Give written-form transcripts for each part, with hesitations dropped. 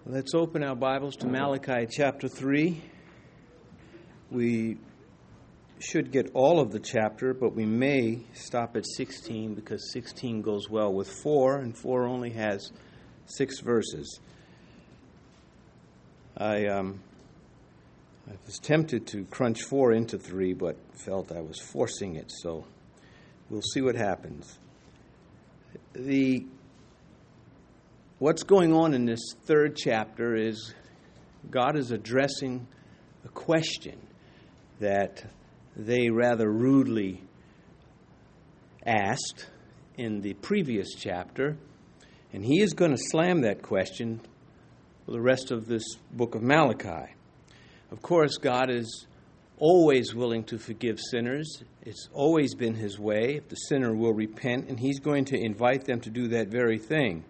Let's open our Bibles to Malachi chapter 3. We should get all of the chapter, but we may stop at 16 because 16 goes well with 4, and 4 only has 6 verses. I was tempted to crunch 4 into 3, but felt I was forcing it, so we'll see what happens. What's going on in this third chapter is God is addressing a question that they rather rudely asked in the previous chapter, and he is going to slam that question for the rest of this book of Malachi. Of course, God is always willing to forgive sinners. It's always been his way if the sinner will repent, and he's going to invite them to do that very thing.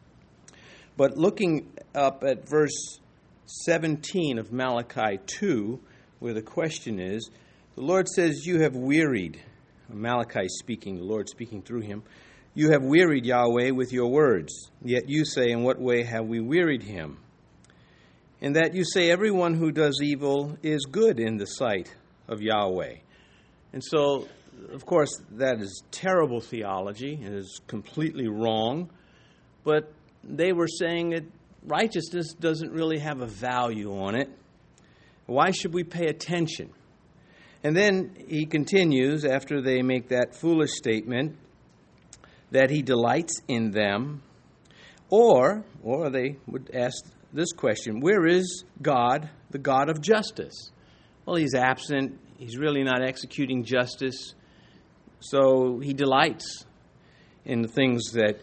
But looking up at verse 17 of Malachi 2, where the question is, the Lord says, "You have wearied," Malachi speaking, the Lord speaking through him, "You have wearied Yahweh with your words. Yet you say, in what way have we wearied him? In that you say, everyone who does evil is good in the sight of Yahweh." And so, of course, that is terrible theology. It is completely wrong. But they were saying that righteousness doesn't really have a value on it. Why should we pay attention? And then he continues, after they make that foolish statement, that he delights in them. Or they would ask this question, where is God, the God of justice? Well, he's absent. He's really not executing justice. So he delights in the things that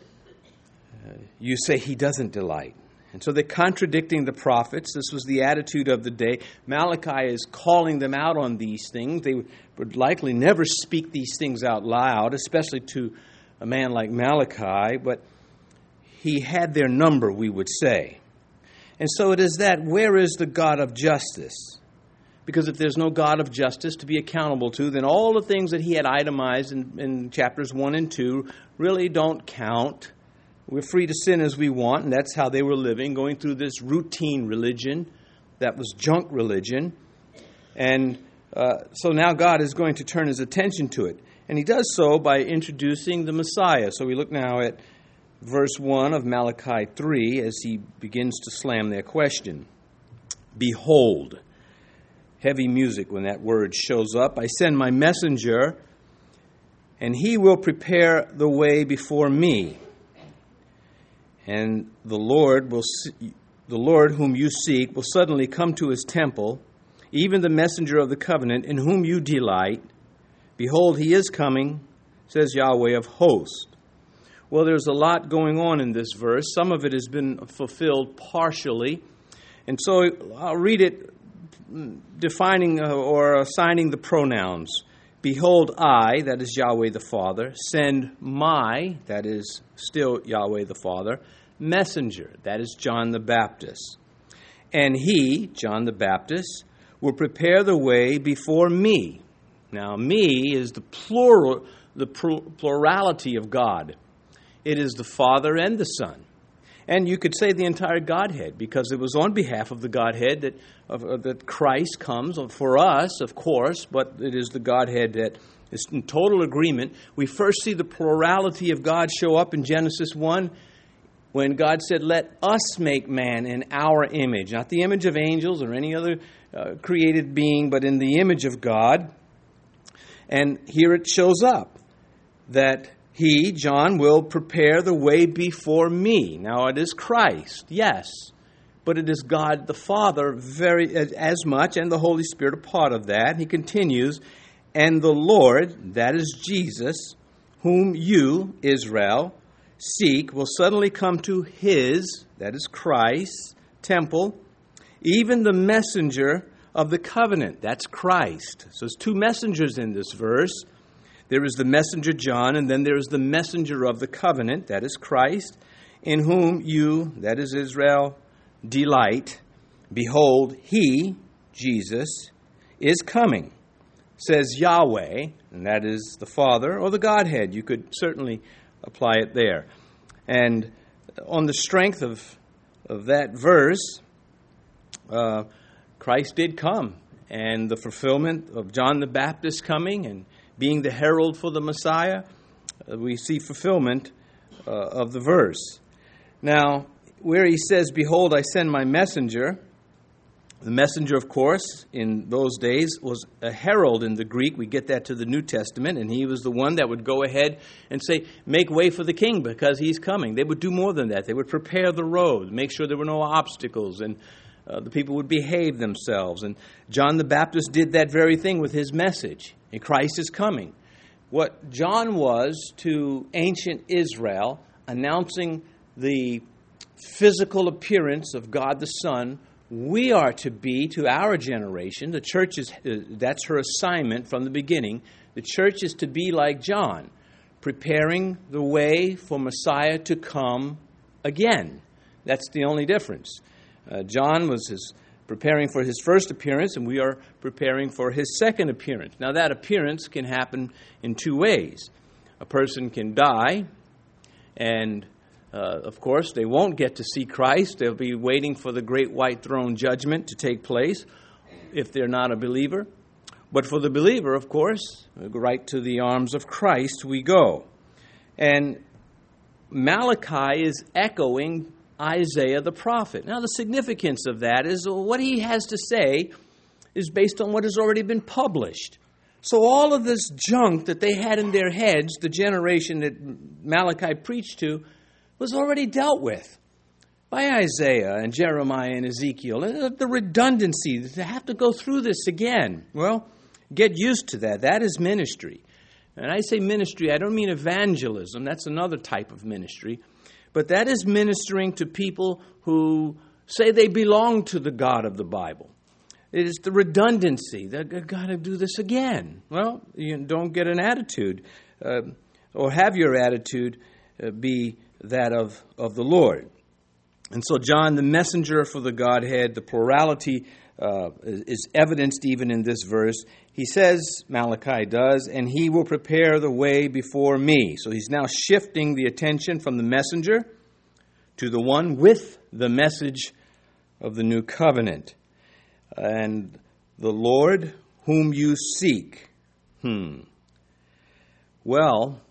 you say he doesn't delight. And so they're contradicting the prophets. This was the attitude of the day. Malachi is calling them out on these things. They would likely never speak these things out loud, especially to a man like Malachi, but he had their number, we would say. And so it is that, where is the God of justice? Because if there's no God of justice to be accountable to, then all the things that he had itemized in chapters 1 and 2 really don't count. We're free to sin as we want, and that's how they were living, going through this routine religion that was junk religion. And so now God is going to turn his attention to it. And he does so by introducing the Messiah. So we look now at verse 1 of Malachi 3 as he begins to slam their question. "Behold," heavy music when that word shows up, "I send my messenger, and he will prepare the way before me. And the Lord whom you seek will suddenly come to his temple, even the messenger of the covenant in whom you delight. Behold, he is coming, says Yahweh of hosts." Well, there's a lot going on in this verse. Some of it has been fulfilled partially. And so I'll read it defining or assigning the pronouns. "Behold, I," that is Yahweh the Father, "send my," that is still Yahweh the Father, "messenger," that is John the Baptist. "And he," John the Baptist, "will prepare the way before me." Now, me is the plurality of God. It is the Father and the Son. And you could say the entire Godhead, because it was on behalf of the Godhead that Christ comes for us, of course, but it is the Godhead that is in total agreement. We first see the plurality of God show up in Genesis 1 when God said, "Let us make man in our image," not the image of angels or any other created being, but in the image of God. And here it shows up that he, John, will prepare the way before me. Now, it is Christ, yes, but it is God the Father very as much, and the Holy Spirit a part of that. He continues, "And the Lord," that is Jesus, "whom you, Israel, seek, will suddenly come to his," that is Christ, "temple, even the messenger of the covenant," that's Christ. So there's 2 messengers in this verse. There is the messenger John, and then there is the messenger of the covenant, that is Christ, "in whom you," that is Israel, "delight. Behold, he," Jesus, "is coming, says Yahweh," and that is the Father or the Godhead. You could certainly apply it there. And on the strength of of that verse, Christ did come, and the fulfillment of John the Baptist coming and being the herald for the Messiah, we see fulfillment of the verse. Now, where he says, "Behold, I send my messenger," the messenger, of course, in those days was a herald in the Greek. We get that to the New Testament, and he was the one that would go ahead and say, "Make way for the king because he's coming." They would do more than that. They would prepare the road, make sure there were no obstacles, and the people would behave themselves. And John the Baptist did that very thing with his message. And Christ is coming. What John was to ancient Israel, announcing the physical appearance of God the Son, we are to be to our generation. The church is, that's her assignment from the beginning. The church is to be like John, preparing the way for Messiah to come again. That's the only difference. John was preparing for his first appearance, and we are preparing for his second appearance. Now, that appearance can happen in two ways. A person can die, and of course, they won't get to see Christ. They'll be waiting for the great white throne judgment to take place if they're not a believer. But for the believer, of course, right to the arms of Christ we go. And Malachi is echoing Isaiah the prophet. Now, the significance of that is what he has to say is based on what has already been published. So all of this junk that they had in their heads, the generation that Malachi preached to, was already dealt with by Isaiah and Jeremiah and Ezekiel. And the redundancy, to have to go through this again. Well, get used to that. That is ministry. And I say ministry, I don't mean evangelism. That's another type of ministry. But that is ministering to people who say they belong to the God of the Bible. It is the redundancy. They've got to do this again. Well, you don't get an attitude or have your attitude be that of the Lord. And so John, the messenger for the Godhead, the plurality is evidenced even in this verse. He says, Malachi does, "And he will prepare the way before me." So he's now shifting the attention from the messenger to the one with the message of the new covenant. And the Lord whom you seek. Well,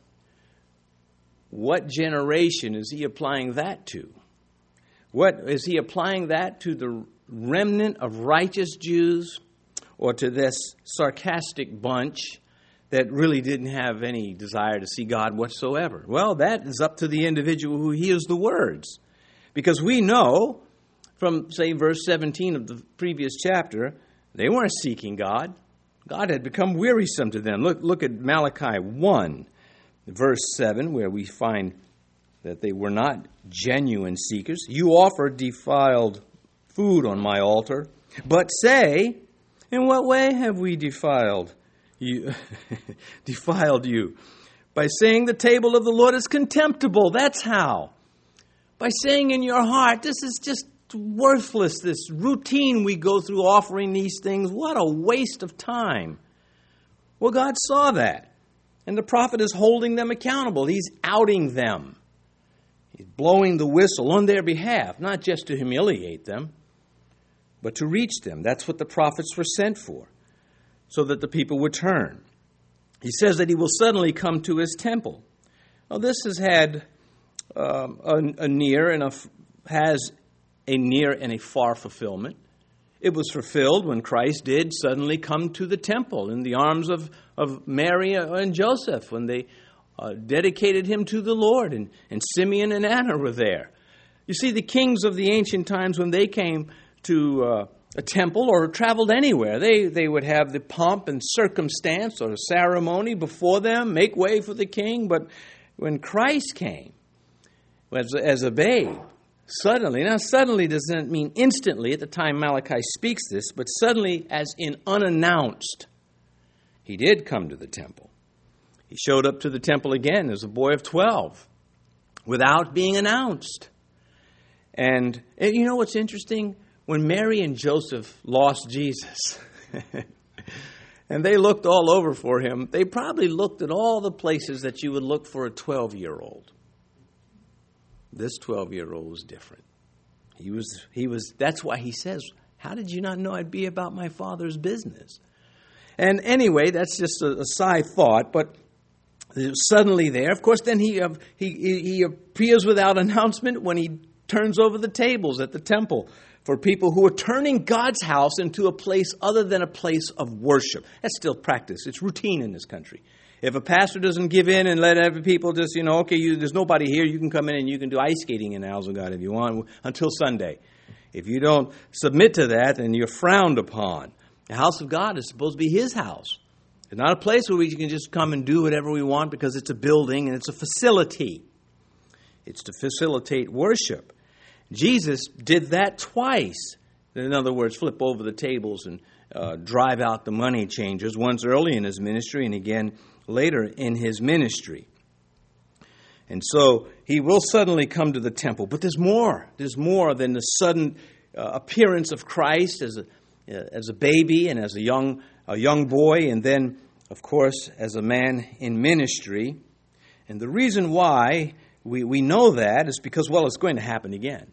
what generation is he applying that to? What is he applying that to? The remnant of righteous Jews, or to this sarcastic bunch that really didn't have any desire to see God whatsoever? Well, that is up to the individual who hears the words. Because we know from, say, verse 17 of the previous chapter, they weren't seeking God. God had become wearisome to them. Look at Malachi 1, verse 7, where we find that they were not genuine seekers. "You offer defiled food on my altar, but say, in what way have we defiled you? Defiled you? By saying the table of the Lord is contemptible." That's how. By saying in your heart, this is just worthless, this routine we go through offering these things. What a waste of time. Well, God saw that. And the prophet is holding them accountable. He's outing them. He's blowing the whistle on their behalf, not just to humiliate them, but to reach them. That's what the prophets were sent for, so that the people would turn. He says that he will suddenly come to his temple. Well, this has had a near and has a near and a far fulfillment. It was fulfilled when Christ did suddenly come to the temple in the arms of Mary and Joseph, when they dedicated him to the Lord, and Simeon and Anna were there. You see, the kings of the ancient times, when they came to a temple or traveled anywhere, they would have the pomp and circumstance or ceremony before them, make way for the king. But when Christ came as a babe, suddenly, now suddenly doesn't mean instantly at the time Malachi speaks this, but suddenly as in unannounced, he did come to the temple. He showed up to the temple again as a boy of 12 without being announced. And you know what's interesting? When Mary and Joseph lost Jesus and they looked all over for him, they probably looked at all the places that you would look for a 12-year-old. This 12-year-old was different. That's why he says, how did you not know I'd be about my Father's business? And anyway, that's just a side thought, but suddenly there, of course, then he appears without announcement when he turns over the tables at the temple for people who are turning God's house into a place other than a place of worship. That's still practice. It's routine in this country. If a pastor doesn't give in and let every people just, there's nobody here, you can come in and you can do ice skating in the house of God if you want until Sunday. If you don't submit to that, then you're frowned upon. The house of God is supposed to be His house. It's not a place where we can just come and do whatever we want because it's a building and it's a facility. It's to facilitate worship. Jesus did that twice. In other words, flip over the tables and drive out the money changers, once early in His ministry and again later in His ministry. And so He will suddenly come to the temple. But there's more. There's more than the sudden appearance of Christ as a baby and as a young boy, and then, of course, as a man in ministry. And the reason why we know that is because, it's going to happen again.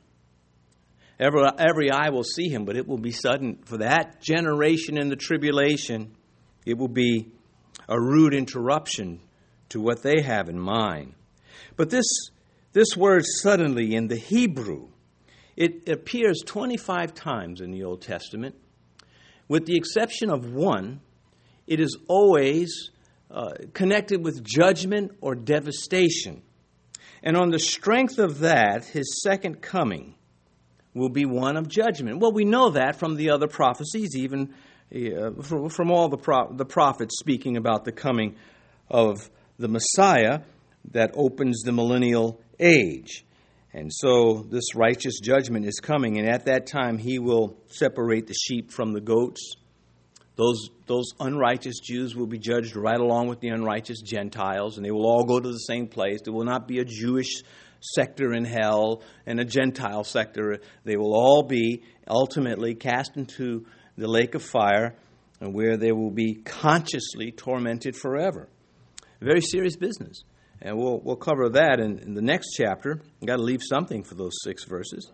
Every eye will see Him, but it will be sudden. For that generation in the tribulation, it will be a rude interruption to what they have in mind. But this word suddenly in the Hebrew, it appears 25 times in the Old Testament. With the exception of one, it is always connected with judgment or devastation. And on the strength of that, His second coming will be one of judgment. Well, we know that from the other prophecies, even from all the prophets speaking about the coming of the Messiah that opens the millennial age. And so this righteous judgment is coming, and at that time He will separate the sheep from the goats. Those unrighteous Jews will be judged right along with the unrighteous Gentiles, and they will all go to the same place. There will not be a Jewish sector in hell and a Gentile sector. They will all be ultimately cast into the lake of fire, and where they will be consciously tormented forever. Very serious business. And we'll cover that in the next chapter. We've got to leave something for those 6 verses.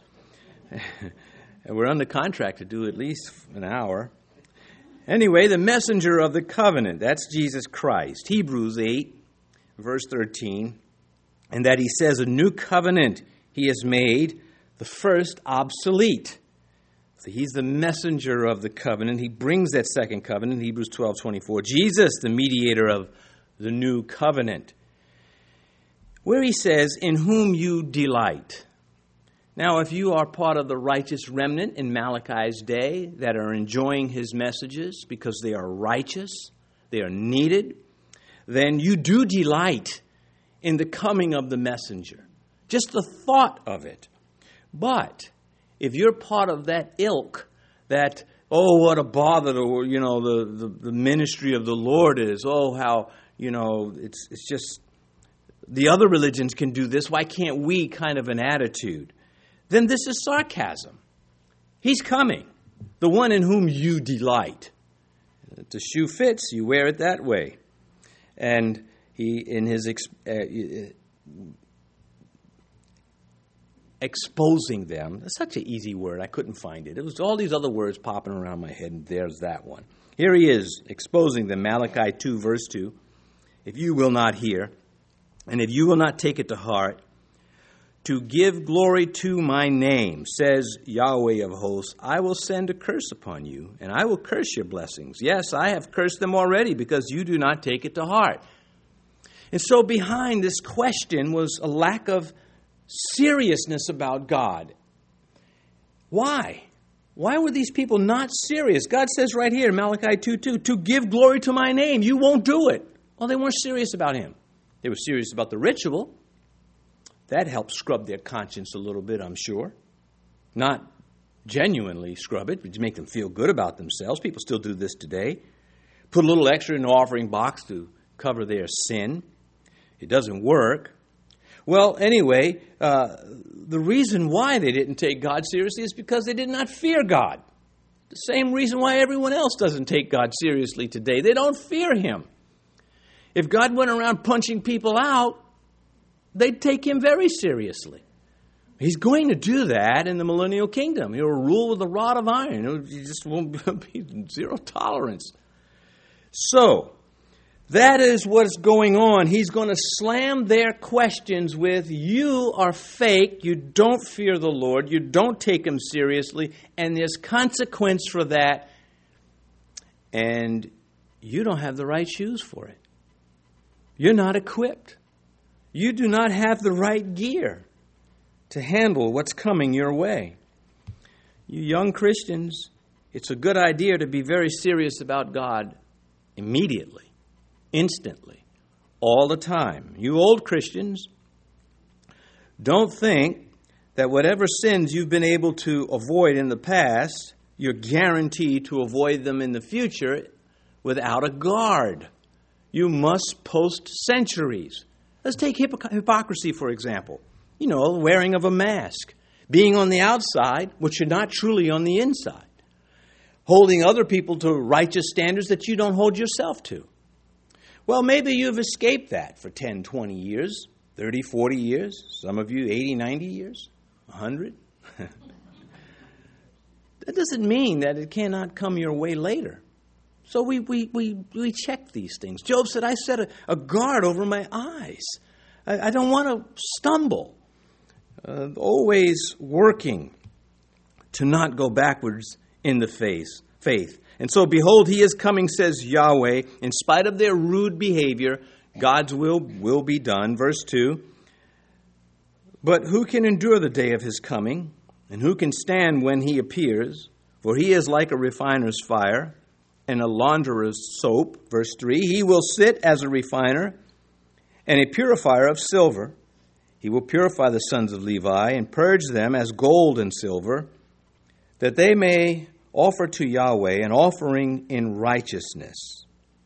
And we're under contract to do at least an hour. Anyway, the messenger of the covenant, that's Jesus Christ. Hebrews 8, verse 13. And that He says, a new covenant He has made, the first obsolete. So He's the messenger of the covenant. He brings that second covenant, Hebrews 12:24. Jesus, the mediator of the new covenant. Where He says, in whom you delight. Now, if you are part of the righteous remnant in Malachi's day that are enjoying His messages because they are righteous, they are needed, then you do delight in the coming of the messenger. Just the thought of it. But if you're part of that ilk that, what a bother, the ministry of the Lord is. How, it's just, the other religions can do this. Why can't we? Kind of an attitude. Then this is sarcasm. He's coming. The one in whom you delight. If the shoe fits, you wear it that way. And He, in His exposing them, that's such an easy word, I couldn't find it. It was all these other words popping around my head, and there's that one. Here He is, exposing them, Malachi 2, verse 2. If you will not hear, and if you will not take it to heart, to give glory to my name, says Yahweh of hosts, I will send a curse upon you, and I will curse your blessings. Yes, I have cursed them already, because you do not take it to heart. And so behind this question was a lack of seriousness about God. Why? Why were these people not serious? God says right here in Malachi 2:2, to give glory to my name. You won't do it. Well, they weren't serious about Him. They were serious about the ritual. That helped scrub their conscience a little bit, I'm sure. Not genuinely scrub it, but to make them feel good about themselves. People still do this today. Put a little extra in the offering box to cover their sin. It doesn't work. Well, anyway, the reason why they didn't take God seriously is because they did not fear God. The same reason why everyone else doesn't take God seriously today. They don't fear Him. If God went around punching people out, they'd take Him very seriously. He's going to do that in the millennial kingdom. He'll rule with a rod of iron. He just won't be zero tolerance. So, that is what's going on. He's going to slam their questions with, you are fake, you don't fear the Lord, you don't take Him seriously, and there's consequence for that, and you don't have the right shoes for it. You're not equipped. You do not have the right gear to handle what's coming your way. You young Christians, it's a good idea to be very serious about God immediately, instantly, all the time. You old Christians, don't think that whatever sins you've been able to avoid in the past, you're guaranteed to avoid them in the future without a guard. You must post centuries. Let's take hypocrisy, for example. You know, wearing of a mask, being on the outside, but you're not truly on the inside. Holding other people to righteous standards that you don't hold yourself to. Well, maybe you've escaped that for 10, 20 years, 30, 40 years, some of you 80, 90 years, 100. That doesn't mean that it cannot come your way later. So we check these things. Job said, I set a guard over my eyes. I don't want to stumble. Always working to not go backwards in the faith. And so, behold, He is coming, says Yahweh. In spite of their rude behavior, God's will be done. Verse 2. But who can endure the day of His coming? And who can stand when He appears? For He is like a refiner's fire and a launderer's soap. Verse 3. He will sit as a refiner and a purifier of silver. He will purify the sons of Levi and purge them as gold and silver, that they may offer to Yahweh an offering in righteousness.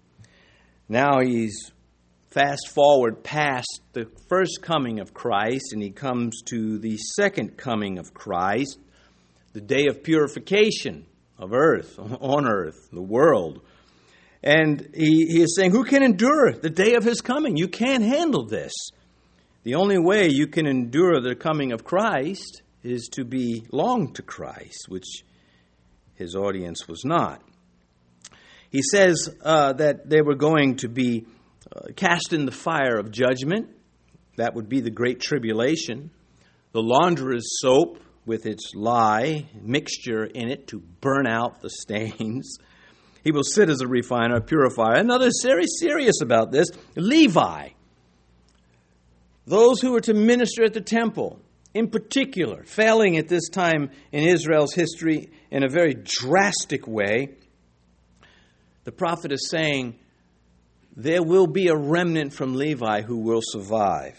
Now he's fast forward past the first coming of Christ, and he comes to the second coming of Christ, the day of purification of earth, on earth, the world. And he is saying, who can endure the day of His coming? You can't handle this. The only way you can endure the coming of Christ is to belong to Christ, which His audience was not. He says that they were going to be cast in the fire of judgment. That would be the great tribulation. The launderer's soap with its lye mixture in it to burn out the stains. He will sit as a refiner, a purifier. Another very serious about this, Levi. Those who were to minister at the temple, in particular, failing at this time in Israel's history in a very drastic way, the prophet is saying, there will be a remnant from Levi who will survive.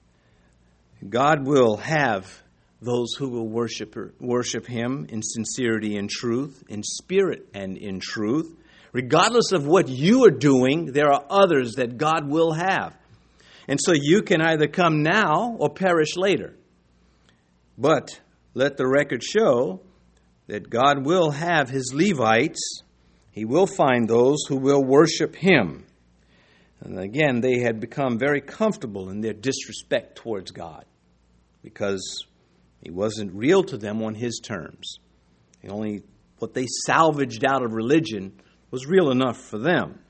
God will have those who will worship Him in sincerity and truth, in spirit and in truth. Regardless of what you are doing, there are others that God will have. And so you can either come now or perish later. But let the record show that God will have His Levites. He will find those who will worship Him. And again, they had become very comfortable in their disrespect towards God because He wasn't real to them on His terms. Only what they salvaged out of religion was real enough for them.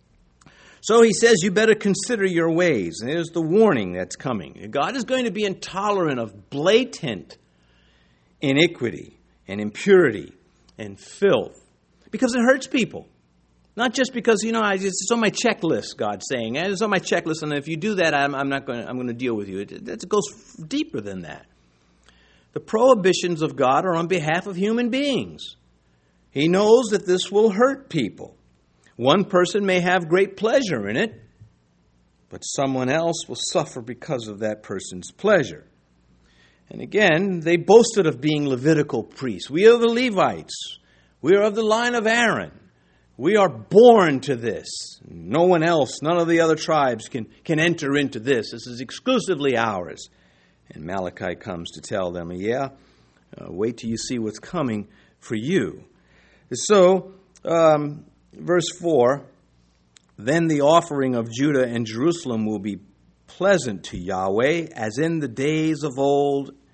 So He says, you better consider your ways. And there's the warning that's coming. God is going to be intolerant of blatant iniquity and impurity and filth because it hurts people. Not just because, it's on my checklist, God's saying. It's on my checklist, and if you do that, I'm going to deal with you. It goes deeper than that. The prohibitions of God are on behalf of human beings. He knows that this will hurt people. One person may have great pleasure in it, but someone else will suffer because of that person's pleasure. And again, they boasted of being Levitical priests. We are the Levites. We are of the line of Aaron. We are born to this. No one else, none of the other tribes can enter into this. This is exclusively ours. And Malachi comes to tell them, wait till you see what's coming for you. So, verse 4, then the offering of Judah and Jerusalem will be pleasant to Yahweh, as in the days of old,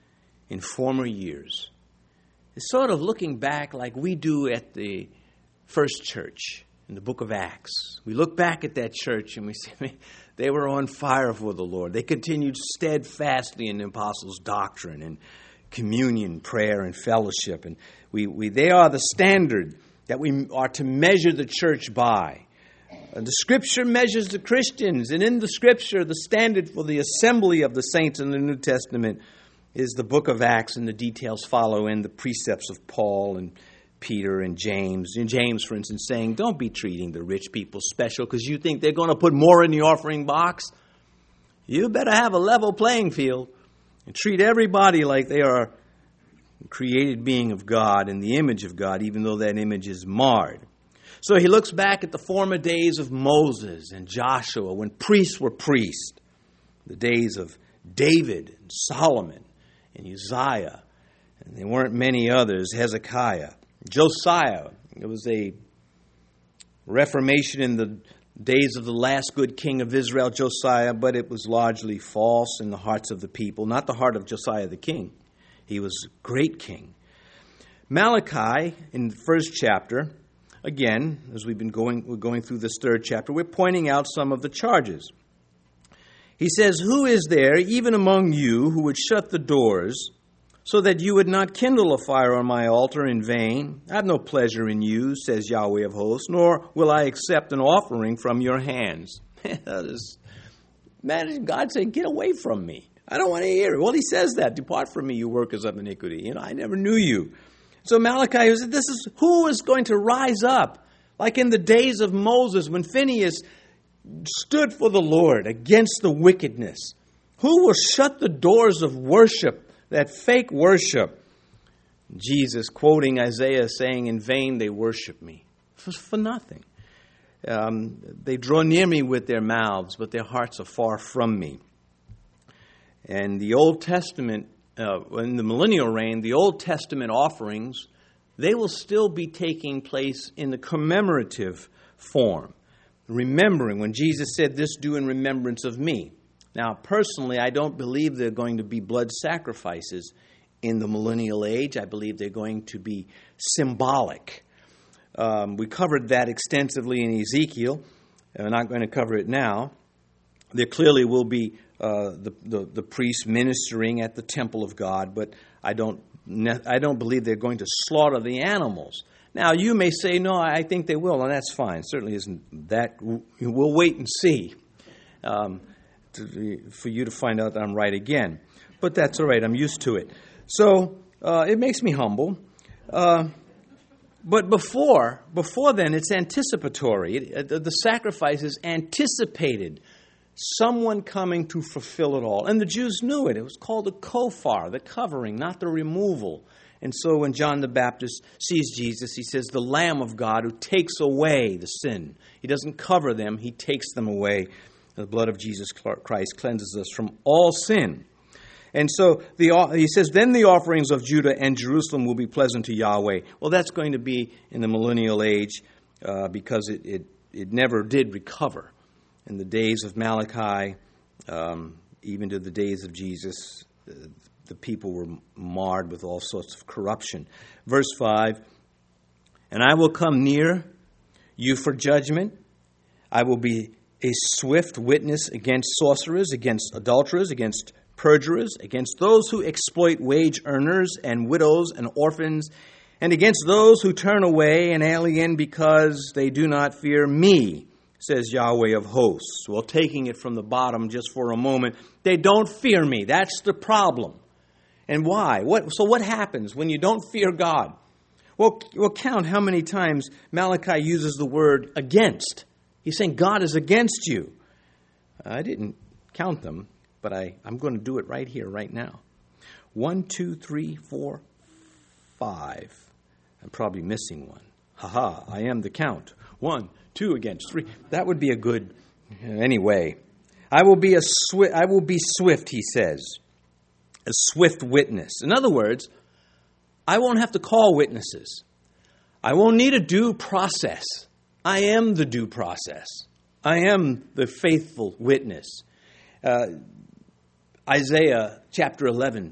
in former years. It's sort of looking back like we do at the first church in the book of Acts. We look back at that church and we say they were on fire for the Lord. They continued steadfastly in the apostles' doctrine and communion, prayer, and fellowship. And they are the standard that we are to measure the church by. The Scripture measures the Christians, and in the Scripture, the standard for the assembly of the saints in the New Testament is the book of Acts, and the details follow in the precepts of Paul and Peter and James. And James, for instance, saying, don't be treating the rich people special because you think they're going to put more in the offering box. You better have a level playing field and treat everybody like they are a created being of God in the image of God, even though that image is marred. So he looks back at the former days of Moses and Joshua when priests were priests, the days of David and Solomon and Uzziah, and there weren't many others, Hezekiah, Josiah. It was a reformation in the days of the last good king of Israel, Josiah, but it was largely false in the hearts of the people, not the heart of Josiah the king. He was a great king. Malachi, in the first chapter, again, as we're going through this third chapter, we're pointing out some of the charges. He says, who is there, even among you, who would shut the doors so that you would not kindle a fire on my altar in vain? I have no pleasure in you, says Yahweh of hosts, nor will I accept an offering from your hands. Man, God said, get away from me. I don't want to hear it. Well, he says that. Depart from me, you workers of iniquity. I never knew you. So Malachi said, this is who is going to rise up, like in the days of Moses when Phinehas stood for the Lord against the wickedness. Who will shut the doors of worship, that fake worship? Jesus, quoting Isaiah, saying, in vain they worship me. For nothing. They draw near me with their mouths, but their hearts are far from me. And the Old Testament, in the millennial reign, the Old Testament offerings, they will still be taking place in the commemorative form. Remembering, when Jesus said, this do in remembrance of me. Now, personally, I don't believe there are going to be blood sacrifices in the millennial age. I believe they're going to be symbolic. We covered that extensively in Ezekiel. We're not going to cover it now. There clearly will be the priests ministering at the temple of God, but I don't believe they're going to slaughter the animals. Now, you may say, no, I think they will, and that's fine. Certainly isn't that. We'll wait and see for you to find out that I'm right again. But that's all right. I'm used to it. So it makes me humble. But before then, it's anticipatory. The sacrifice is anticipated. Someone coming to fulfill it all. And the Jews knew it. It was called the kofar, the covering, not the removal. And so when John the Baptist sees Jesus, he says, the Lamb of God who takes away the sin. He doesn't cover them, he takes them away. The blood of Jesus Christ cleanses us from all sin. And so he says, then the offerings of Judah and Jerusalem will be pleasant to Yahweh. Well, that's going to be in the millennial age because it never did recover. In the days of Malachi, even to the days of Jesus, the people were marred with all sorts of corruption. Verse 5, and I will come near you for judgment. I will be a swift witness against sorcerers, against adulterers, against perjurers, against those who exploit wage earners and widows and orphans, and against those who turn away an alien because they do not fear me, says Yahweh of hosts. Well, taking it from the bottom just for a moment, they don't fear me. That's the problem. And why? So what happens when you don't fear God? Well, count how many times Malachi uses the word against. He's saying God is against you. I didn't count them, but I'm going to do it right here, right now. 1, 2, 3, 4, 5. I'm probably missing one. I am the count. 1, 2 against 3. That would be a good. Anyway, I will be swift, he says, a swift witness. In other words, I won't have to call witnesses. I won't need a due process. I am the due process. I am the faithful witness. Isaiah chapter 11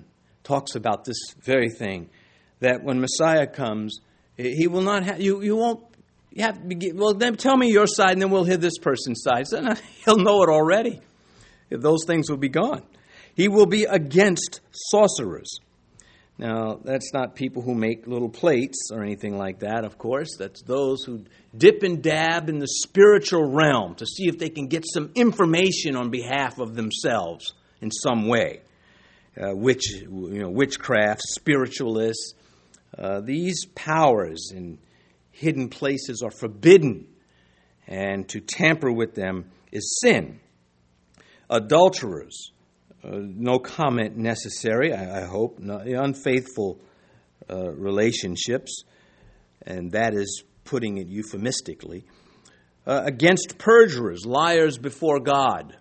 talks about this very thing, that when Messiah comes, he will not have, you won't, you have to be, well, then tell me your side, and then we'll hear this person's side. So he'll know it already. Those things will be gone. He will be against sorcerers. Now, that's not people who make little plates or anything like that, of course. That's those who dip and dab in the spiritual realm to see if they can get some information on behalf of themselves in some way. Witchcraft, spiritualists, these powers in hidden places are forbidden, and to tamper with them is sin. Adulterers, no comment necessary, I hope. No, unfaithful relationships, and that is putting it euphemistically. Against perjurers, liars before God.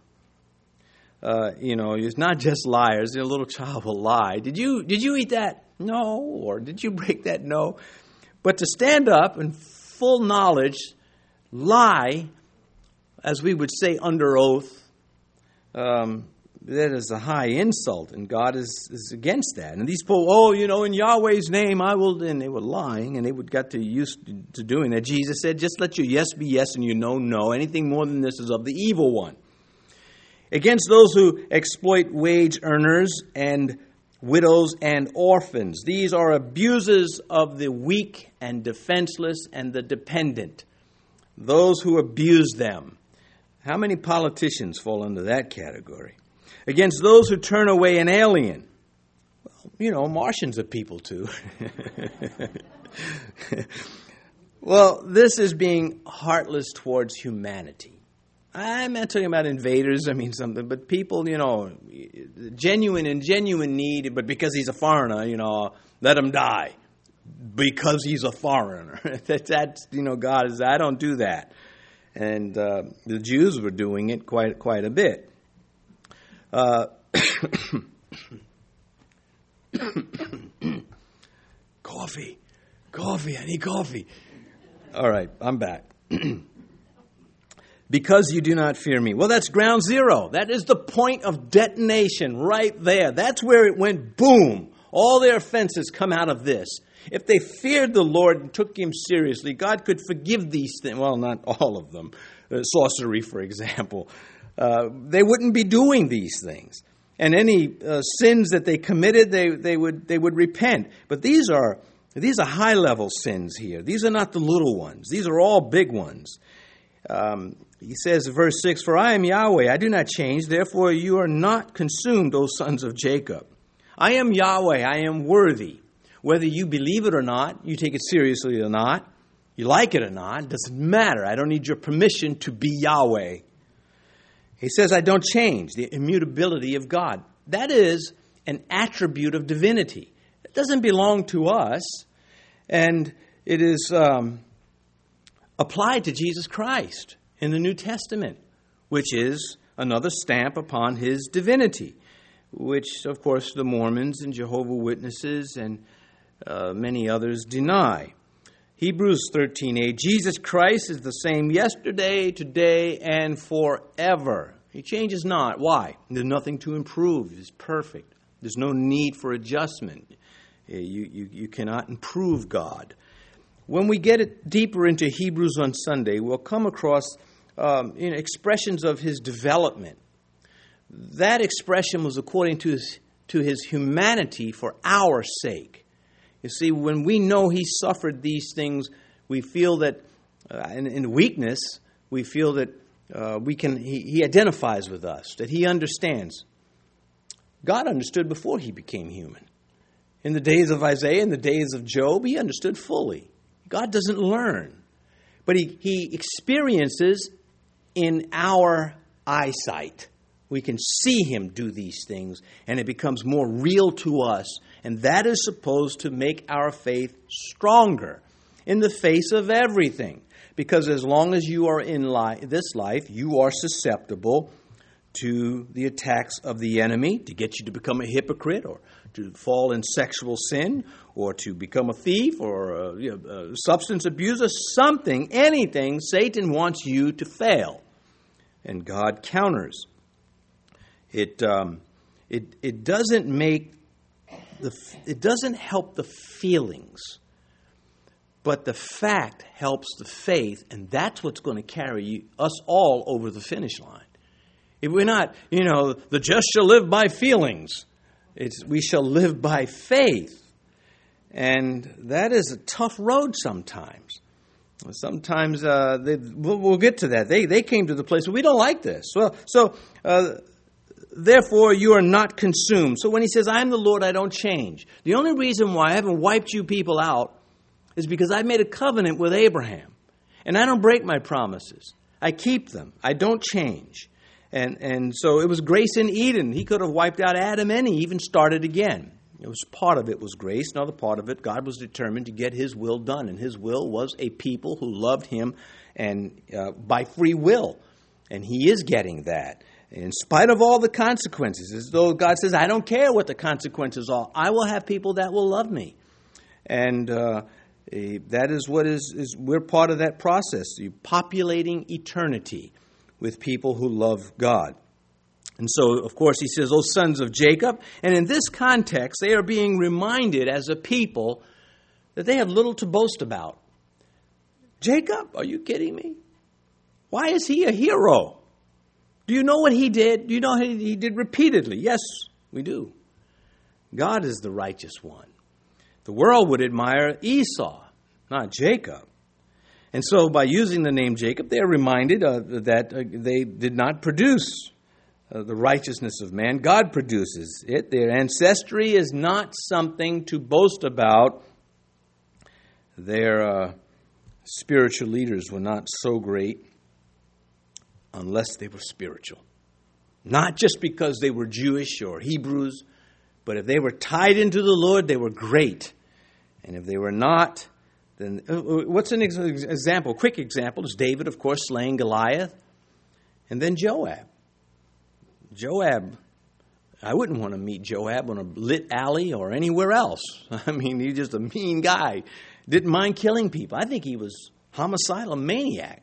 It's not just liars. A little child will lie. Did you eat that? No. Or did you break that? No. But to stand up in full knowledge, lie, as we would say under oath, that is a high insult, and God is against that. And these people, in Yahweh's name I will, and they were lying, and they got used to doing that. Jesus said, just let your yes be yes and your no, no. Anything more than this is of the evil one. Against those who exploit wage earners and widows and orphans. These are abusers of the weak and defenseless and the dependent. Those who abuse them. How many politicians fall under that category? Against those who turn away an alien. Well, Martians are people too. Well, this is being heartless towards humanity. I'm not talking about invaders, but people, genuine need, but because he's a foreigner, let him die. Because he's a foreigner. That's God is, I don't do that. And the Jews were doing it quite a bit. Coffee, I need coffee. All right, I'm back. Because you do not fear me. Well, that's ground zero. That is the point of detonation right there. That's where it went boom. All their offenses come out of this. If they feared the Lord and took him seriously, God could forgive these things. Well, not all of them. Sorcery, for example. They wouldn't be doing these things. And any sins that they committed, they would repent. But these are high-level sins here. These are not the little ones. These are all big ones. He says in verse 6, "For I am Yahweh, I do not change, therefore you are not consumed, O sons of Jacob. I am Yahweh, I am worthy." Whether you believe it or not, you take it seriously or not, you like it or not, it doesn't matter. I don't need your permission to be Yahweh. He says, I don't change, the immutability of God. That is an attribute of divinity. It doesn't belong to us, and it is applied to Jesus Christ in the New Testament, which is another stamp upon his divinity, which, of course, the Mormons and Jehovah's Witnesses and many others deny. Hebrews 13:8, Jesus Christ is the same yesterday, today, and forever. He changes not. Why? There's nothing to improve. He's perfect. There's no need for adjustment. You cannot improve God. When we get it deeper into Hebrews on Sunday, we'll come across expressions of his development. That expression was according to his humanity for our sake. You see, when we know he suffered these things, we feel that in weakness, we feel that he identifies with us, that he understands. God understood before he became human. In the days of Isaiah, in the days of Job, he understood fully. God doesn't learn, but he experiences in our eyesight. We can see him do these things, and it becomes more real to us. And that is supposed to make our faith stronger in the face of everything. Because as long as you are in this life, you are susceptible to the attacks of the enemy to get you to become a hypocrite or to fall in sexual sin or to become a thief or a substance abuser, something, anything. Satan wants you to fail. And God counters. It doesn't make it doesn't help the feelings, but the fact helps the faith, and that's what's going to carry us all over the finish line. If we're not, the just shall live by feelings. We shall live by faith. And that is a tough road sometimes. Sometimes, we'll get to that. They came to the place where we don't like this. Therefore, you are not consumed. So when he says, I am the Lord, I don't change. The only reason why I haven't wiped you people out is because I made a covenant with Abraham. And I don't break my promises. I keep them. I don't change. And so it was grace in Eden. He could have wiped out Adam and he even started again. Part of it was grace. Another part of it, God was determined to get his will done. And his will was a people who loved him and by free will. And he is getting that. In spite of all the consequences, as though God says, I don't care what the consequences are. I will have people that will love me. And that is what we're part of that process, populating eternity with people who love God. And so, of course, he says, O sons of Jacob. And in this context, they are being reminded as a people that they have little to boast about. Jacob, are you kidding me? Why is he a hero? Do you know what he did? Do you know what he did repeatedly? Yes, we do. God is the righteous one. The world would admire Esau, not Jacob. And so by using the name Jacob, they are reminded that they did not produce the righteousness of man. God produces it. Their ancestry is not something to boast about. Their spiritual leaders were not so great unless they were spiritual. Not just because they were Jewish or Hebrews, but if they were tied into the Lord, they were great. And if they were not, then what's an example? Quick example is David, of course, slaying Goliath. And then Joab. Joab, I wouldn't want to meet Joab on a lit alley or anywhere else. I mean, he's just a mean guy. Didn't mind killing people. I think he was homicidal, a maniac.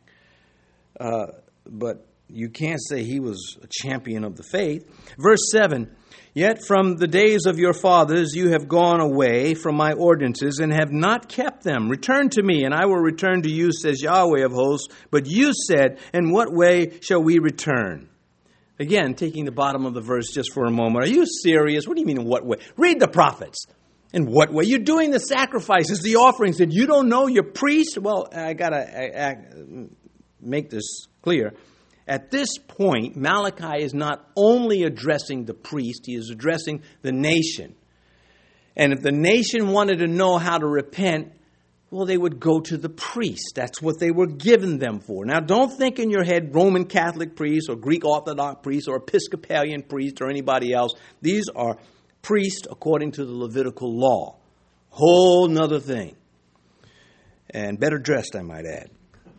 But you can't say he was a champion of the faith. Verse 7, Yet from the days of your fathers you have gone away from my ordinances and have not kept them. Return to me, and I will return to you, says Yahweh of hosts. But you said, In what way shall we return? Again, taking the bottom of the verse just for a moment. Are you serious? What do you mean in what way? Read the prophets. In what way? You're doing the sacrifices, the offerings, and you don't know your priest? Well, I got to make this clear. At this point, Malachi is not only addressing the priest, he is addressing the nation. And if the nation wanted to know how to repent, well, they would go to the priest. That's what they were given them for. Now, don't think in your head Roman Catholic priest or Greek Orthodox priest or Episcopalian priest or anybody else. These are priests according to the Levitical law. Whole nother thing. And better dressed, I might add.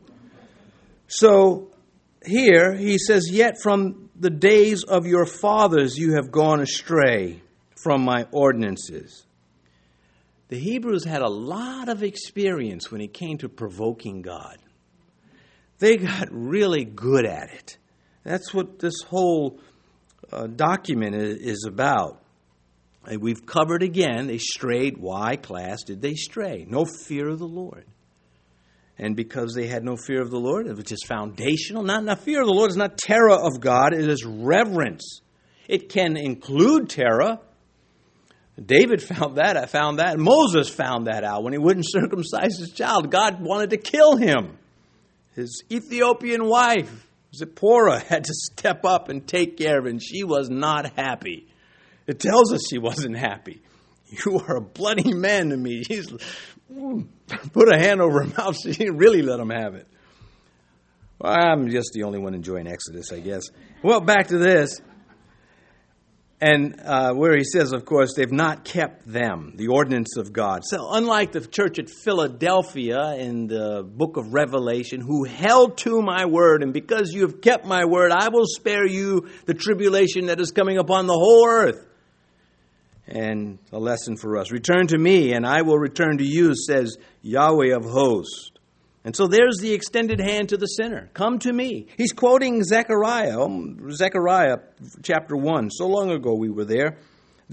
So here he says, Yet from the days of your fathers you have gone astray from my ordinances. The Hebrews had a lot of experience when it came to provoking God. They got really good at it. That's what this whole document is about. And we've covered again, they strayed. Why, class, did they stray? No fear of the Lord. And because they had no fear of the Lord, which is foundational, not fear of the Lord is not terror of God, it is reverence. It can include terror. David found that. Moses found that out when he wouldn't circumcise his child. God wanted to kill him. His Ethiopian wife, Zipporah, had to step up and take care of it, and she was not happy. It tells us she wasn't happy. You are a bloody man to me. She's put a hand over her mouth. She didn't really let him have it. Well, I'm just the only one enjoying Exodus, I guess. Well, back to this. And where he says, of course, they've not kept them, the ordinance of God. So unlike the church at Philadelphia in the book of Revelation, who held to my word, and because you have kept my word, I will spare you the tribulation that is coming upon the whole earth. And a lesson for us. Return to me, and I will return to you, says Yahweh of hosts. And so there's the extended hand to the sinner. Come to me. He's quoting Zechariah chapter 1. So long ago we were there.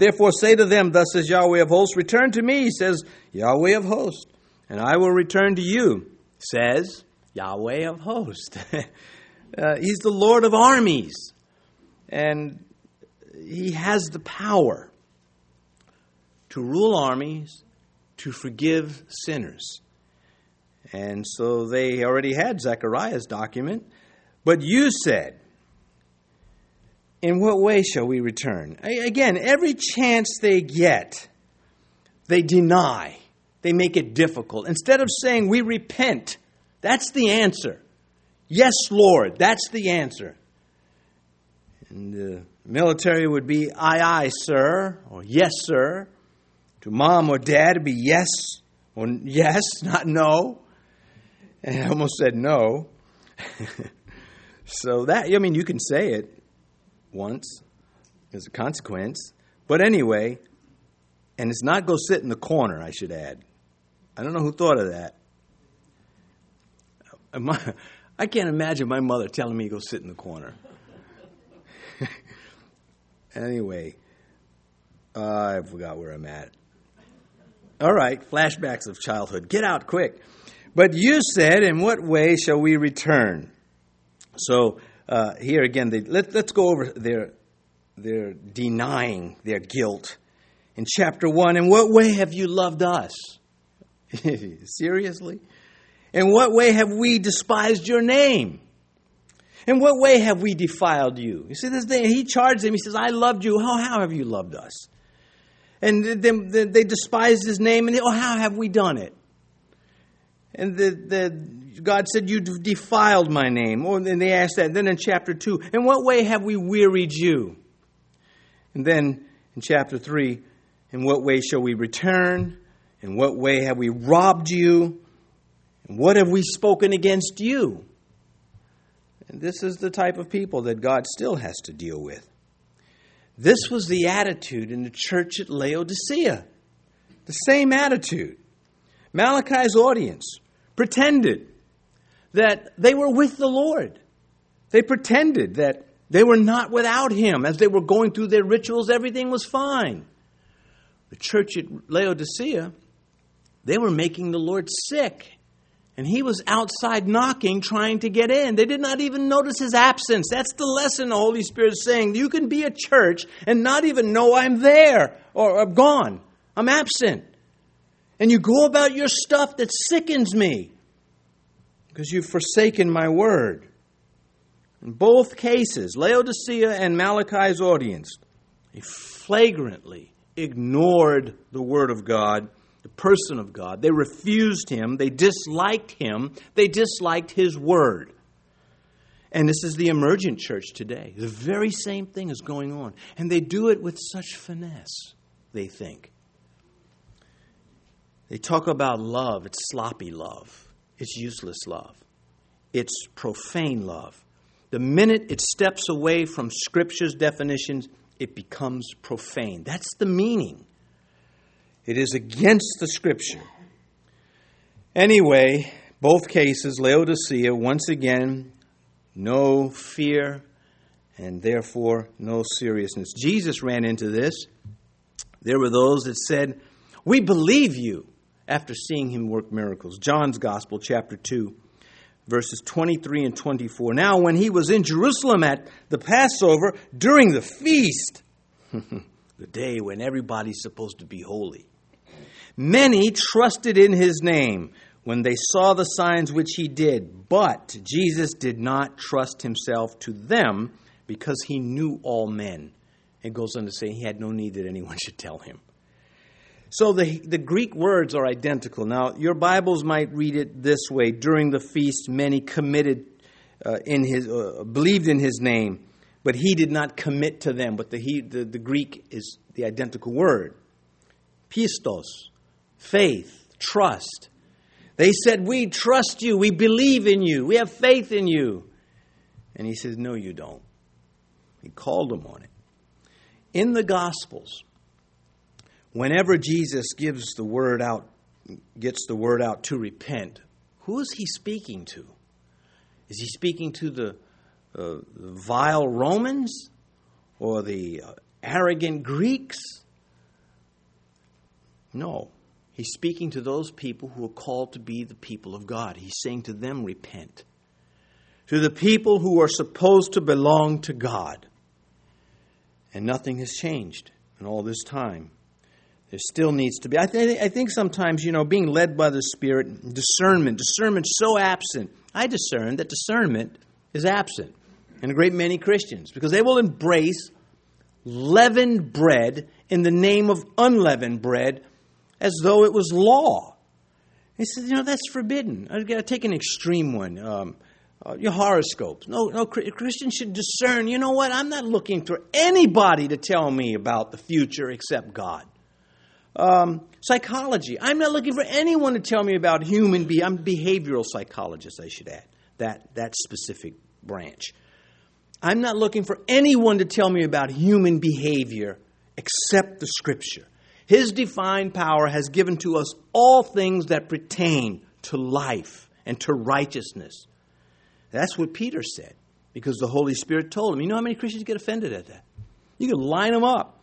Therefore say to them, thus says Yahweh of hosts, return to me, says Yahweh of hosts, and I will return to you, says Yahweh of hosts. He's the Lord of armies, and he has the power to rule armies, to forgive sinners. And so they already had Zechariah's document. But you said, in what way shall we return? Again, every chance they get, they deny. They make it difficult. Instead of saying, we repent, that's the answer. Yes, Lord, that's the answer. And the military would be, aye, sir, or yes, sir. To mom or dad, it'd be yes, or yes, not no. And I almost said no. So that, you can say it once as a consequence. But anyway, and it's not go sit in the corner, I should add. I don't know who thought of that. I can't imagine my mother telling me to go sit in the corner. Anyway, I forgot where I'm at. All right, flashbacks of childhood. Get out quick. But you said, in what way shall we return? So here again, let's go over their denying their guilt. In chapter 1, in what way have you loved us? Seriously? In what way have we despised your name? In what way have we defiled you? You see, he charged them. He says, I loved you. How have you loved us? And they despised his name. And how have we done it? And God said, you've defiled my name. And they asked that. And then in chapter 2, in what way have we wearied you? And then in chapter 3, in what way shall we return? In what way have we robbed you? And what have we spoken against you? And this is the type of people that God still has to deal with. This was the attitude in the church at Laodicea. The same attitude. Malachi's audience pretended that they were with the Lord. They pretended that they were not without him. As they were going through their rituals, everything was fine. The church at Laodicea, they were making the Lord sick. And he was outside knocking, trying to get in. They did not even notice his absence. That's the lesson the Holy Spirit is saying. You can be a church and not even know I'm there or I'm gone. I'm absent. And you go about your stuff that sickens me because you've forsaken my word. In both cases, Laodicea and Malachi's audience, they flagrantly ignored the word of God, the person of God. They refused him. They disliked him. They disliked his word. And this is the emergent church today. The very same thing is going on. And they do it with such finesse, they think. They talk about love. It's sloppy love. It's useless love. It's profane love. The minute it steps away from Scripture's definitions, it becomes profane. That's the meaning. It is against the Scripture. Anyway, both cases, Laodicea, once again, no fear and therefore no seriousness. Jesus ran into this. There were those that said, we believe you, after seeing him work miracles. John's Gospel, chapter 2, verses 23 and 24. Now, when he was in Jerusalem at the Passover, during the feast, the day when everybody's supposed to be holy, many trusted in his name when they saw the signs which he did. But Jesus did not trust himself to them because he knew all men. It goes on to say he had no need that anyone should tell him. So the Greek words are identical. Now, your Bibles might read it this way. During the feast, many believed in his name, but he did not commit to them. But the Greek is the identical word. Pistos, faith, trust. They said, we trust you, we believe in you, we have faith in you. And he says, no, you don't. He called them on it. In the Gospels, whenever Jesus gets the word out to repent, who is he speaking to? Is he speaking to the vile Romans or the arrogant Greeks No. He's speaking to those people who are called to be the people of God. He's saying to them, repent. To the people who are supposed to belong to God. And nothing has changed in all this time. There still needs to be. I think sometimes, being led by the Spirit, discernment's so absent. I discern that discernment is absent in a great many Christians because they will embrace leavened bread in the name of unleavened bread as though it was law. He said, that's forbidden. I've got to take an extreme one. Your horoscopes. No, Christians should discern. You know what? I'm not looking for anybody to tell me about the future except God. Psychology. I'm not looking for anyone to tell me about human being. I'm a behavioral psychologist, I should add. That specific branch. I'm not looking for anyone to tell me about human behavior except the Scripture. His divine power has given to us all things that pertain to life and to righteousness. That's what Peter said, because the Holy Spirit told him. You know how many Christians get offended at that? You can line them up.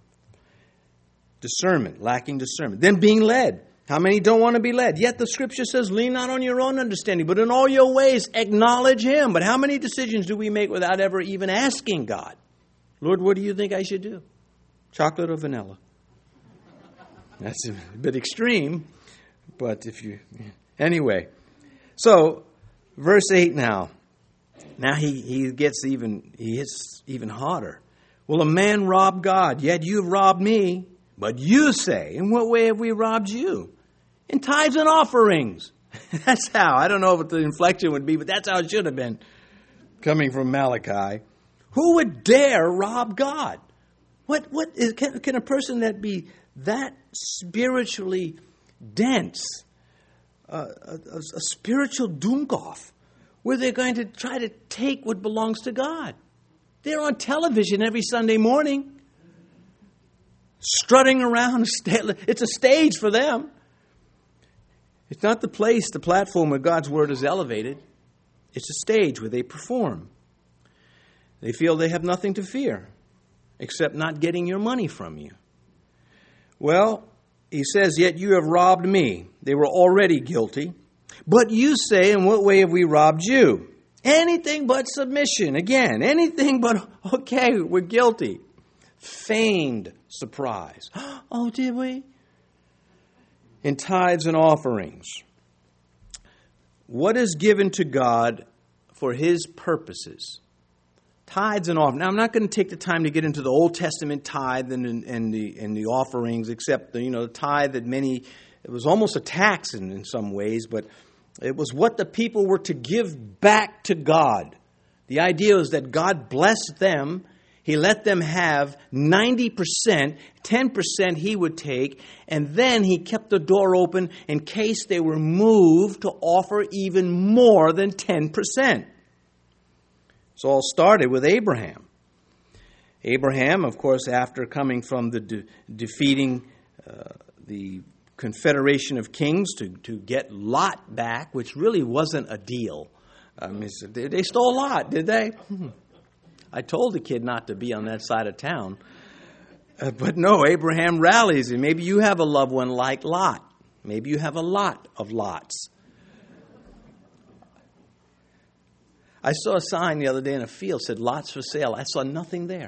Discernment, lacking discernment. Then being led. How many don't want to be led? Yet the Scripture says, lean not on your own understanding, but in all your ways acknowledge Him. But how many decisions do we make without ever even asking God? Lord, what do you think I should do? Chocolate or vanilla? That's a bit extreme, but anyway. So, verse 8 now. Now he hits even harder. Will a man rob God? Yet you have robbed me. But you say, in what way have we robbed you? In tithes and offerings. That's how. I don't know what the inflection would be, but that's how it should have been coming from Malachi. Who would dare rob God? Can a person that be that spiritually dense, a spiritual Dunkoff, where they're going to try to take what belongs to God? They're on television every Sunday morning, strutting around. It's a stage for them. It's not the platform where God's Word is elevated. It's a stage where they perform. They feel they have nothing to fear except not getting your money from you. Well, he says, yet you have robbed me. They were already guilty. But you say, in what way have we robbed you? Anything but submission. Again, anything but, okay, we're guilty. Feigned surprise. Oh, did we? In tithes and offerings. What is given to God for His purposes? Tithes and offerings. Now, I'm not going to take the time to get into the Old Testament tithe and the offerings, except the tithe that it was almost a tax in some ways, but it was what the people were to give back to God. The idea was that God blessed them. He let them have 90%, 10% He would take, and then He kept the door open in case they were moved to offer even more than 10%. It's all started with Abraham. Abraham, of course, after coming from the defeating the confederation of kings to get Lot back, which really wasn't a deal. They stole Lot, did they? I told the kid not to be on that side of town. But no, Abraham rallies him. Maybe you have a loved one like Lot. Maybe you have a lot of Lots. I saw a sign the other day in a field said, lots for sale. I saw nothing there.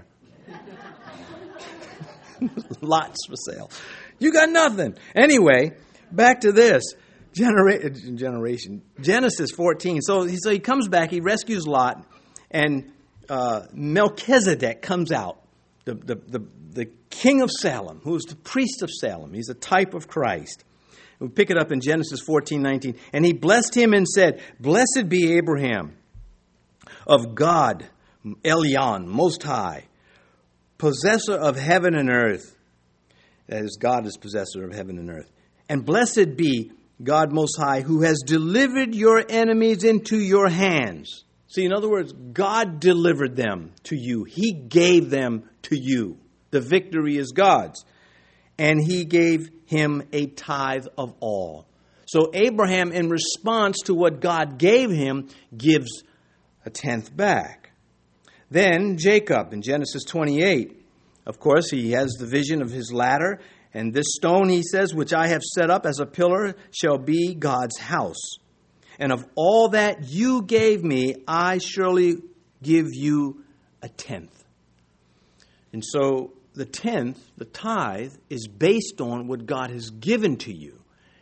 Lots for sale. You got nothing. Anyway, back to this. Generation. Genesis 14. So he comes back, he rescues Lot, and Melchizedek comes out, the king of Salem, who is the priest of Salem. He's a type of Christ. We pick it up in Genesis 14:19. And he blessed him and said, blessed be Abraham of God, Elyon, Most High, possessor of heaven and earth. That is, God is possessor of heaven and earth. And blessed be God Most High, who has delivered your enemies into your hands. See, in other words, God delivered them to you. He gave them to you. The victory is God's. And He gave him a tithe of all. So Abraham, in response to what God gave him, gives a tenth back. Then Jacob, in Genesis 28, of course, he has the vision of his ladder, And this stone, he says, which I have set up as a pillar, shall be God's house. And of all that you gave me, I surely give you a tenth. And so the tenth, the tithe, is based on what God has given to you.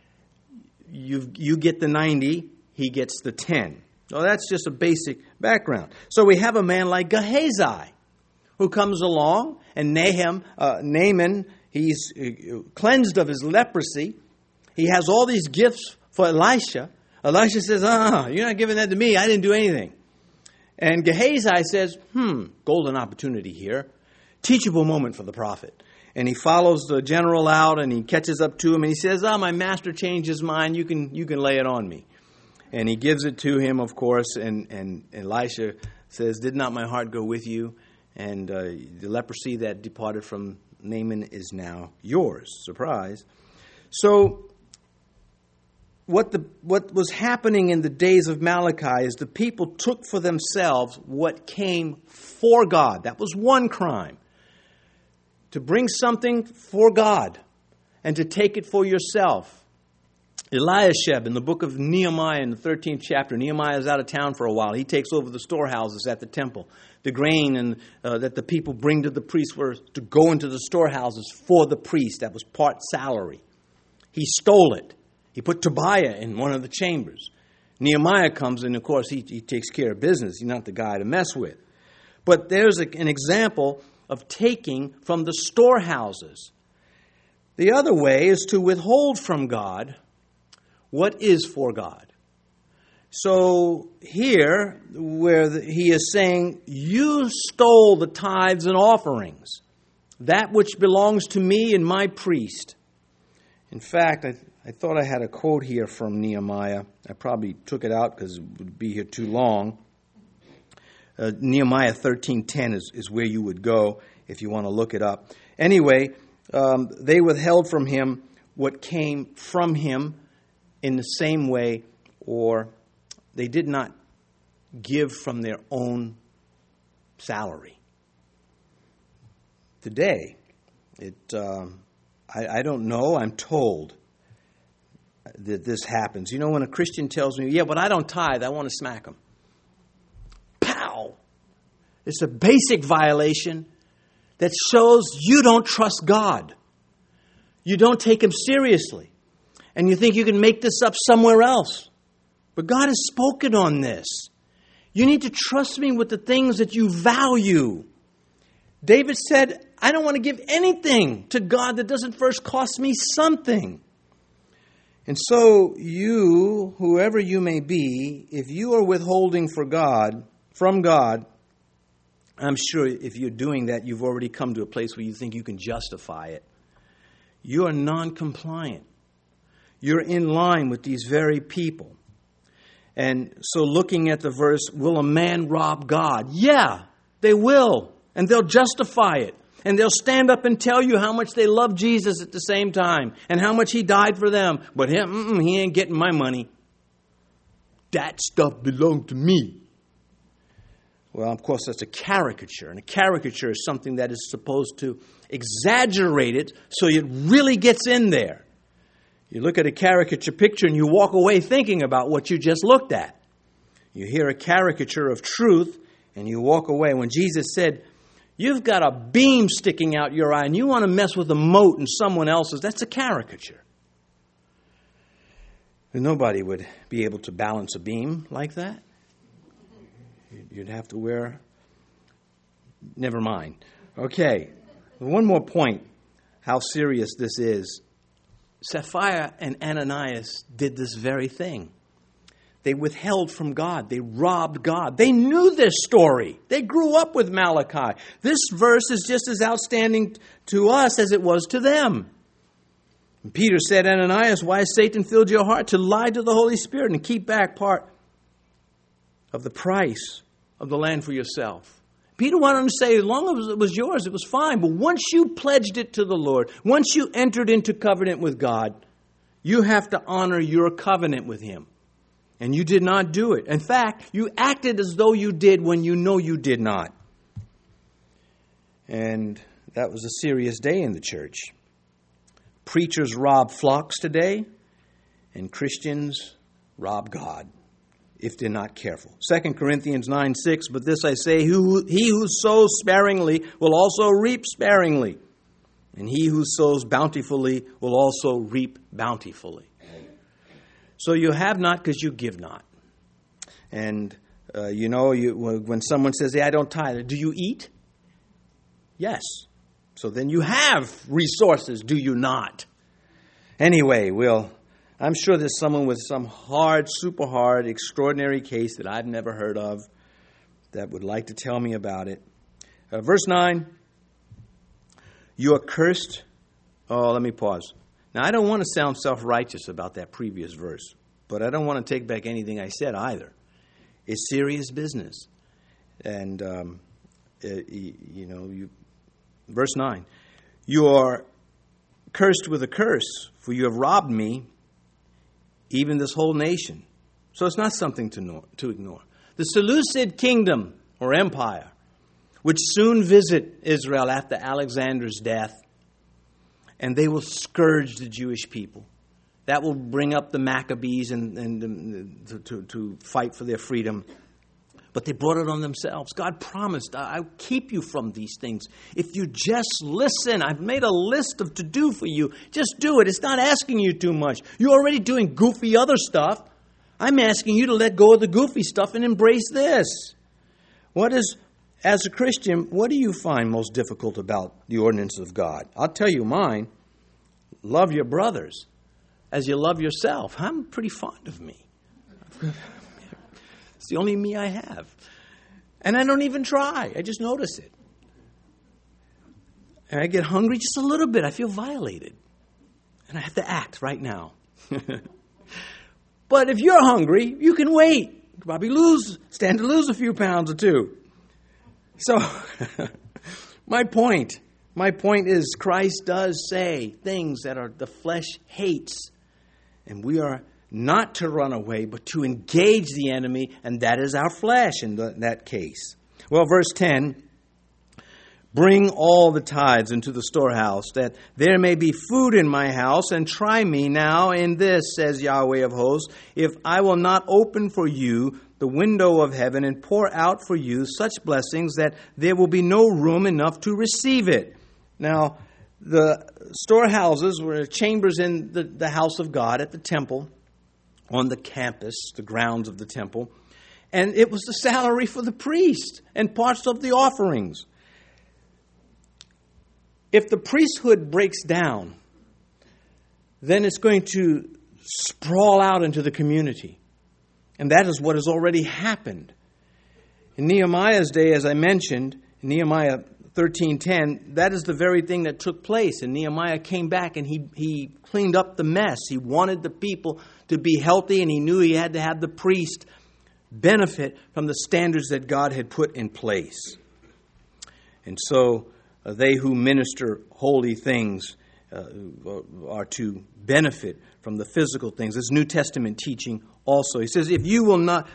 You get the 90, he gets the 10. So that's just a basic background. So we have a man like Gehazi who comes along, and Naaman, he's cleansed of his leprosy. He has all these gifts for Elisha. Elisha says, you're not giving that to me. I didn't do anything. And Gehazi says, golden opportunity here. Teachable moment for the prophet. And he follows the general out, and he catches up to him, and he says, my master changed his mind. You can lay it on me. And he gives it to him, of course, and Elisha says, did not my heart go with you? And the leprosy that departed from Naaman is now yours. Surprise. So what was happening in the days of Malachi is the people took for themselves what came for God. That was one crime. To bring something for God and to take it for yourself. Eliashib in the book of Nehemiah in the 13th chapter, Nehemiah is out of town for a while. He takes over the storehouses at the temple. The grain that the people bring to the priest were to go into the storehouses for the priest. That was part salary. He stole it. He put Tobiah in one of the chambers. Nehemiah comes in, of course, he takes care of business. He's not the guy to mess with. But there's an example of taking from the storehouses. The other way is to withhold from God what is for God. So here, where he is saying, you stole the tithes and offerings, that which belongs to me and my priest. In fact, I thought I had a quote here from Nehemiah. I probably took it out because it would be here too long. Nehemiah 13:10 is where you would go if you want to look it up. Anyway, they withheld from him what came from him in the same way, or they did not give from their own salary. Today, I don't know, I'm told that this happens. You know, when a Christian tells me, but I don't tithe, I want to smack him. Pow! It's a basic violation that shows you don't trust God. You don't take him seriously. And you think you can make this up somewhere else. But God has spoken on this. You need to trust me with the things that you value. David said, I don't want to give anything to God that doesn't first cost me something. And so you, whoever you may be, if you are withholding from God, I'm sure if you're doing that, you've already come to a place where you think you can justify it. You are non-compliant. You're in line with these very people. And so looking at the verse, will a man rob God? Yeah, they will. And they'll justify it. And they'll stand up and tell you how much they love Jesus at the same time. And how much he died for them. But him, he ain't getting my money. That stuff belonged to me. Well, of course, that's a caricature. And a caricature is something that is supposed to exaggerate it so it really gets in there. You look at a caricature picture and you walk away thinking about what you just looked at. You hear a caricature of truth and you walk away. When Jesus said, you've got a beam sticking out your eye and you want to mess with a mote in someone else's, that's a caricature. And nobody would be able to balance a beam like that. You'd have to wear... Never mind. Okay. One more point, how serious this is. Sapphira and Ananias did this very thing. They withheld from God. They robbed God. They knew this story. They grew up with Malachi. This verse is just as outstanding to us as it was to them. And Peter said, Ananias, why has Satan filled your heart to lie to the Holy Spirit and keep back part of the price of the land for yourself? Peter wanted him to say, as long as it was yours, it was fine. But once you pledged it to the Lord, once you entered into covenant with God, you have to honor your covenant with him. And you did not do it. In fact, you acted as though you did when you know you did not. And that was a serious day in the church. Preachers rob flocks today, and Christians rob God if they're not careful. 2 Corinthians 9:6, but this I say, he who sows sparingly will also reap sparingly, and he who sows bountifully will also reap bountifully. So you have not because you give not. And when someone says, hey, I don't tithe, do you eat? Yes. So then you have resources, do you not? Anyway, I'm sure there's someone with some hard, super hard, extraordinary case that I've never heard of that would like to tell me about it. Verse 9, you are cursed. Oh, let me pause. Now, I don't want to sound self-righteous about that previous verse, but I don't want to take back anything I said either. It's serious business. And, verse 9, you are cursed with a curse, for you have robbed me, even this whole nation. So it's not something to ignore. The Seleucid kingdom or empire would soon visit Israel after Alexander's death, and they will scourge the Jewish people. That will bring up the Maccabees to fight for their freedom. But they brought it on themselves. God promised, I'll keep you from these things. If you just listen, I've made a list of to do for you. Just do it. It's not asking you too much. You're already doing goofy other stuff. I'm asking you to let go of the goofy stuff and embrace this. As a Christian, what do you find most difficult about the ordinance of God? I'll tell you mine. Love your brothers as you love yourself. I'm pretty fond of me. It's the only me I have. And I don't even try. I just notice it. And I get hungry just a little bit. I feel violated. And I have to act right now. But if you're hungry, you can wait. You probably stand to lose a few pounds or two. So, my point is Christ does say things that the flesh hates. And we are not to run away, but to engage the enemy, and that is our flesh in that case. Well, verse 10, bring all the tithes into the storehouse, that there may be food in my house, and try me now in this, says Yahweh of hosts, if I will not open for you the window of heaven and pour out for you such blessings that there will be no room enough to receive it. Now, the storehouses were chambers in the house of God at the temple, on the campus, the grounds of the temple. And it was the salary for the priest and parts of the offerings. If the priesthood breaks down, then it's going to sprawl out into the community. And that is what has already happened. In Nehemiah's day, as I mentioned, in Nehemiah 13:10, that is the very thing that took place. And Nehemiah came back and he cleaned up the mess. He wanted the people to be healthy, and he knew he had to have the priest benefit from the standards that God had put in place. And so they who minister holy things are to benefit from the physical things. This New Testament teaching also. He says, if you will not,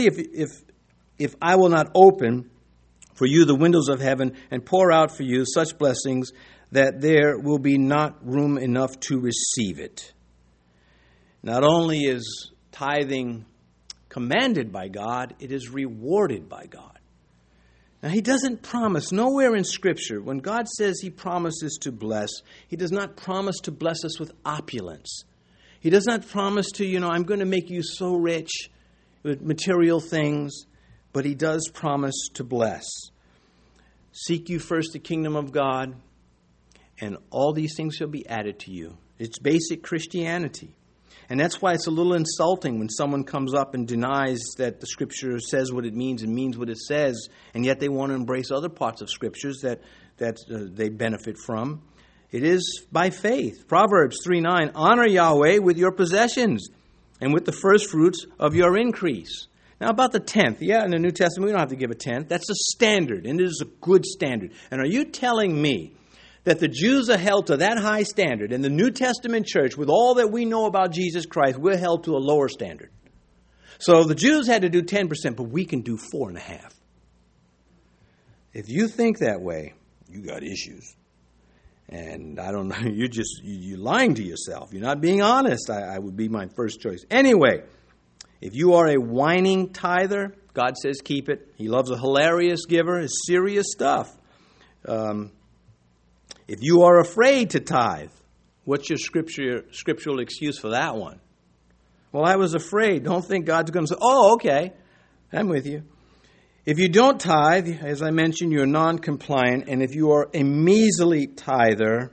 if I will not open for you the windows of heaven and pour out for you such blessings that there will be not room enough to receive it. Not only is tithing commanded by God, it is rewarded by God. Now, he doesn't promise, nowhere in Scripture, when God says he promises to bless, he does not promise to bless us with opulence. He does not promise to, I'm going to make you so rich with material things, but he does promise to bless. Seek you first the kingdom of God, and all these things shall be added to you. It's basic Christianity. And that's why it's a little insulting when someone comes up and denies that the Scripture says what it means and means what it says, and yet they want to embrace other parts of Scriptures that they benefit from. It is by faith. Proverbs 3:9, honor Yahweh with your possessions and with the first fruits of your increase. Now about the tenth, in the New Testament we don't have to give a tenth. That's a standard, and it is a good standard. And are you telling me that the Jews are held to that high standard, and the New Testament church, with all that we know about Jesus Christ, we're held to a lower standard? So the Jews had to do 10%, but we can do 4.5%. If you think that way, you got issues. And I don't know, you're lying to yourself. You're not being honest, I would be my first choice. Anyway, if you are a whining tither, God says keep it. He loves a hilarious giver. It's serious stuff. If you are afraid to tithe, what's your scriptural excuse for that one? Well, I was afraid. Don't think God's going to say, oh, okay, I'm with you. If you don't tithe, as I mentioned, you're non-compliant. And if you are a measly tither,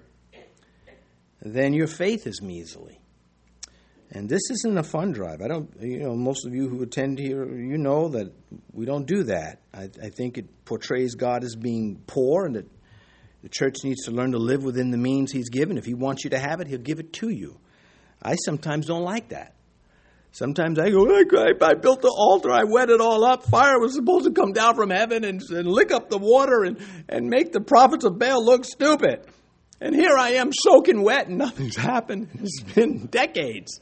then your faith is measly. And this isn't a fund drive. Most of you who attend here, you know that we don't do that. I think it portrays God as being poor, and that the church needs to learn to live within the means He's given. If He wants you to have it, He'll give it to you. I sometimes don't like that. Sometimes I go, I built the altar, I wet it all up. Fire was supposed to come down from heaven and lick up the water and make the prophets of Baal look stupid. And here I am soaking wet and nothing's happened. It's been decades.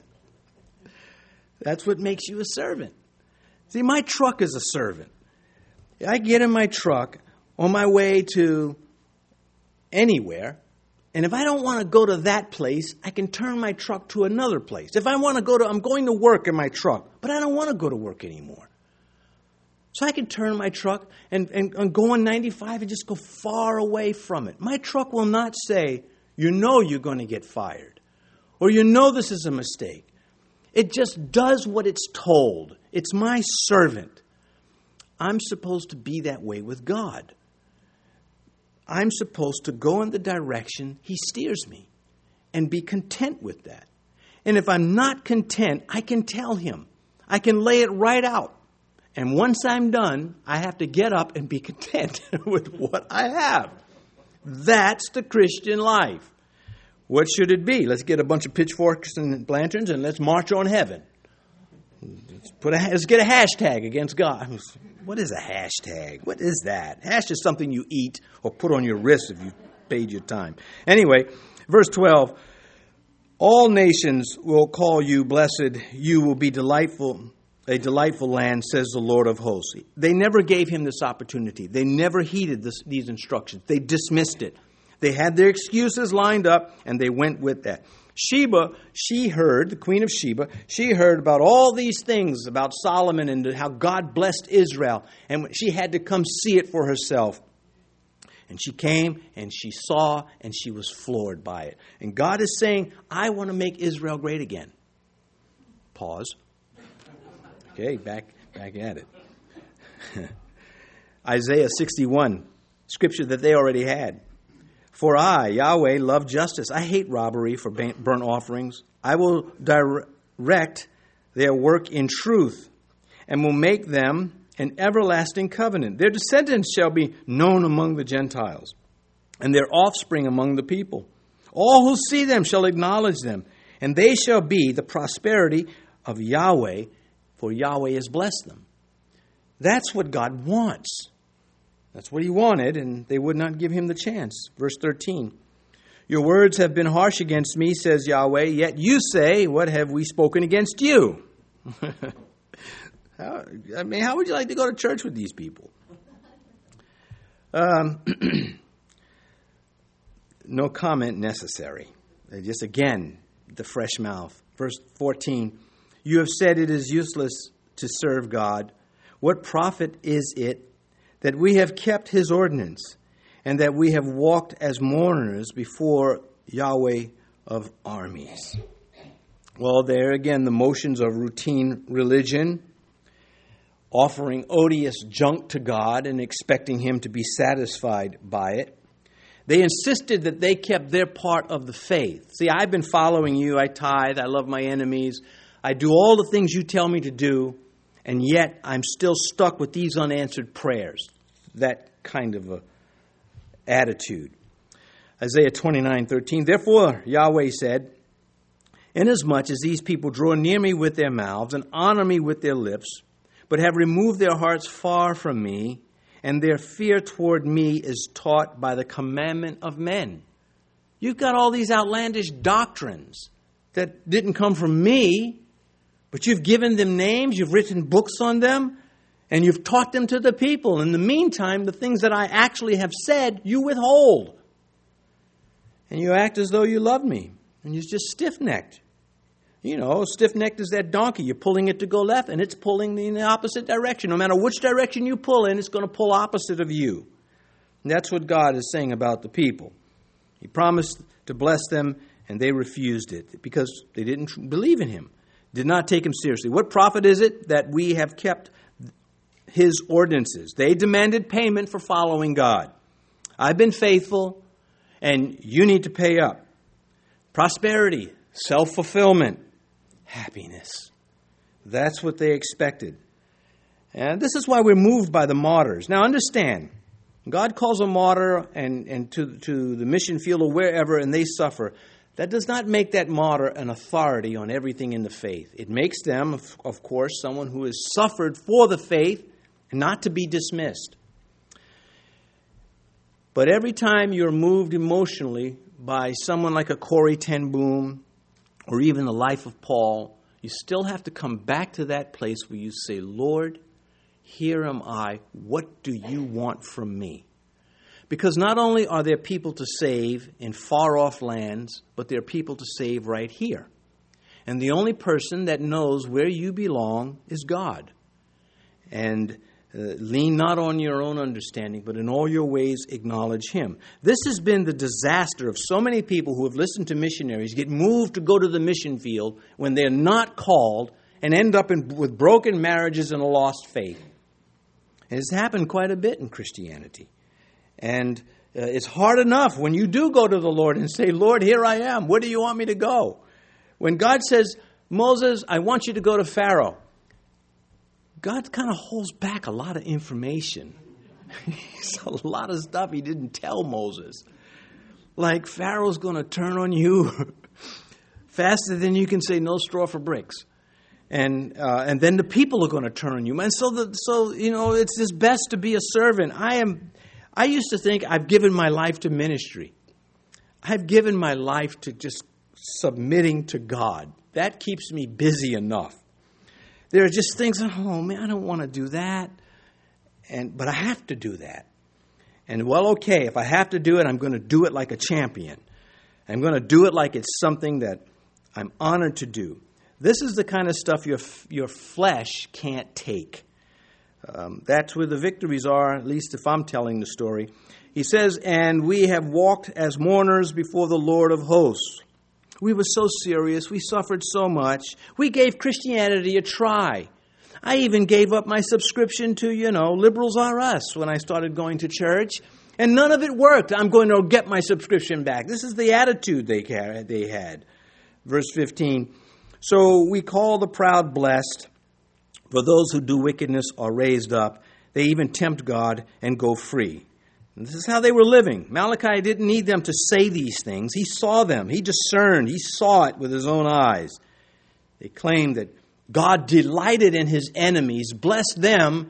That's what makes you a servant. See, my truck is a servant. I get in my truck on my way to anywhere, and if I don't want to go to that place, I can turn my truck to another place. If I want to I'm going to work in my truck, but I don't want to go to work anymore. So I can turn my truck and go on 95 and just go far away from it. My truck will not say, you know you're going to get fired, or you know this is a mistake. It just does what it's told. It's my servant. I'm supposed to be that way with God. I'm supposed to go in the direction He steers me and be content with that. And if I'm not content, I can tell Him. I can lay it right out. And once I'm done, I have to get up and be content with what I have. That's the Christian life. What should it be? Let's get a bunch of pitchforks and lanterns and let's march on heaven. Let's get a hashtag against God. What is a hashtag? What is that? Hash is something you eat or put on your wrist if you paid your time. Anyway, verse 12. All nations will call you blessed. You will be delightful, a delightful land, says the Lord of hosts. They never gave him this opportunity. They never heeded these instructions. They dismissed it. They had their excuses lined up, and they went with that. Sheba, the queen of Sheba, she heard about all these things about Solomon and how God blessed Israel. And she had to come see it for herself. And she came and she saw and she was floored by it. And God is saying, I want to make Israel great again. Pause. Okay, back at it. Isaiah 61, scripture that they already had. For I, Yahweh, love justice. I hate robbery for burnt offerings. I will direct their work in truth and will make them an everlasting covenant. Their descendants shall be known among the Gentiles and their offspring among the people. All who see them shall acknowledge them, and they shall be the prosperity of Yahweh, for Yahweh has blessed them. That's what God wants. That's what he wanted, and they would not give him the chance. Verse 13. Your words have been harsh against me, says Yahweh, yet you say, what have we spoken against you? How would you like to go to church with these people? No comment necessary. Just again, the fresh mouth. Verse 14. You have said it is useless to serve God. What profit is it that we have kept his ordinance, and that we have walked as mourners before Yahweh of armies? Well, there again, the motions of routine religion, offering odious junk to God and expecting him to be satisfied by it. They insisted that they kept their part of the faith. See, I've been following you. I tithe. I love my enemies. I do all the things you tell me to do. And yet, I'm still stuck with these unanswered prayers. That kind of a attitude. Isaiah 29:13. Therefore, Yahweh said, inasmuch as these people draw near me with their mouths and honor me with their lips, but have removed their hearts far from me, and their fear toward me is taught by the commandment of men. You've got all these outlandish doctrines that didn't come from me, but you've given them names, you've written books on them, and you've taught them to the people. In the meantime, the things that I actually have said, you withhold. And you act as though you love me. And you're just stiff-necked. Stiff-necked is that donkey. You're pulling it to go left, and it's pulling in the opposite direction. No matter which direction you pull in, it's going to pull opposite of you. And that's what God is saying about the people. He promised to bless them, and they refused it because they didn't believe in him, did not take him seriously. What profit is it that we have kept his ordinances? They demanded payment for following God. I've been faithful, and you need to pay up. Prosperity, self-fulfillment, happiness. That's what they expected. And this is why we're moved by the martyrs. Now understand, God calls a martyr and to the mission field or wherever, and they suffer. That does not make that martyr an authority on everything in the faith. It makes them, of course, someone who has suffered for the faith and not to be dismissed. But every time you're moved emotionally by someone like a Corrie ten Boom or even the life of Paul, you still have to come back to that place where you say, Lord, here am I. What do you want from me? Because not only are there people to save in far-off lands, but there are people to save right here. And the only person that knows where you belong is God. And lean not on your own understanding, but in all your ways acknowledge him. This has been the disaster of so many people who have listened to missionaries get moved to go to the mission field when they're not called and end up with broken marriages and a lost faith. And it's happened quite a bit in Christianity. And it's hard enough when you do go to the Lord and say, Lord, here I am. Where do you want me to go? When God says, Moses, I want you to go to Pharaoh, God kind of holds back a lot of information. There's a lot of stuff he didn't tell Moses. Like Pharaoh's going to turn on you faster than you can say no straw for bricks. And then the people are going to turn on you. And so it's just best to be a servant. I used to think I've given my life to ministry. I've given my life to just submitting to God. That keeps me busy enough. There are just things, oh man, I don't want to do that. But I have to do that. And well, okay, if I have to do it, I'm going to do it like a champion. I'm going to do it like it's something that I'm honored to do. This is the kind of stuff your flesh can't take. That's where the victories are, at least if I'm telling the story. He says, and we have walked as mourners before the Lord of hosts. We were so serious. We suffered so much. We gave Christianity a try. I even gave up my subscription to, Liberals R Us when I started going to church. And none of it worked. I'm going to get my subscription back. This is the attitude they had. Verse 15. So we call the proud blessed. For those who do wickedness are raised up. They even tempt God and go free. And this is how they were living. Malachi didn't need them to say these things. He saw them. He discerned. He saw it with his own eyes. They claimed that God delighted in his enemies, blessed them,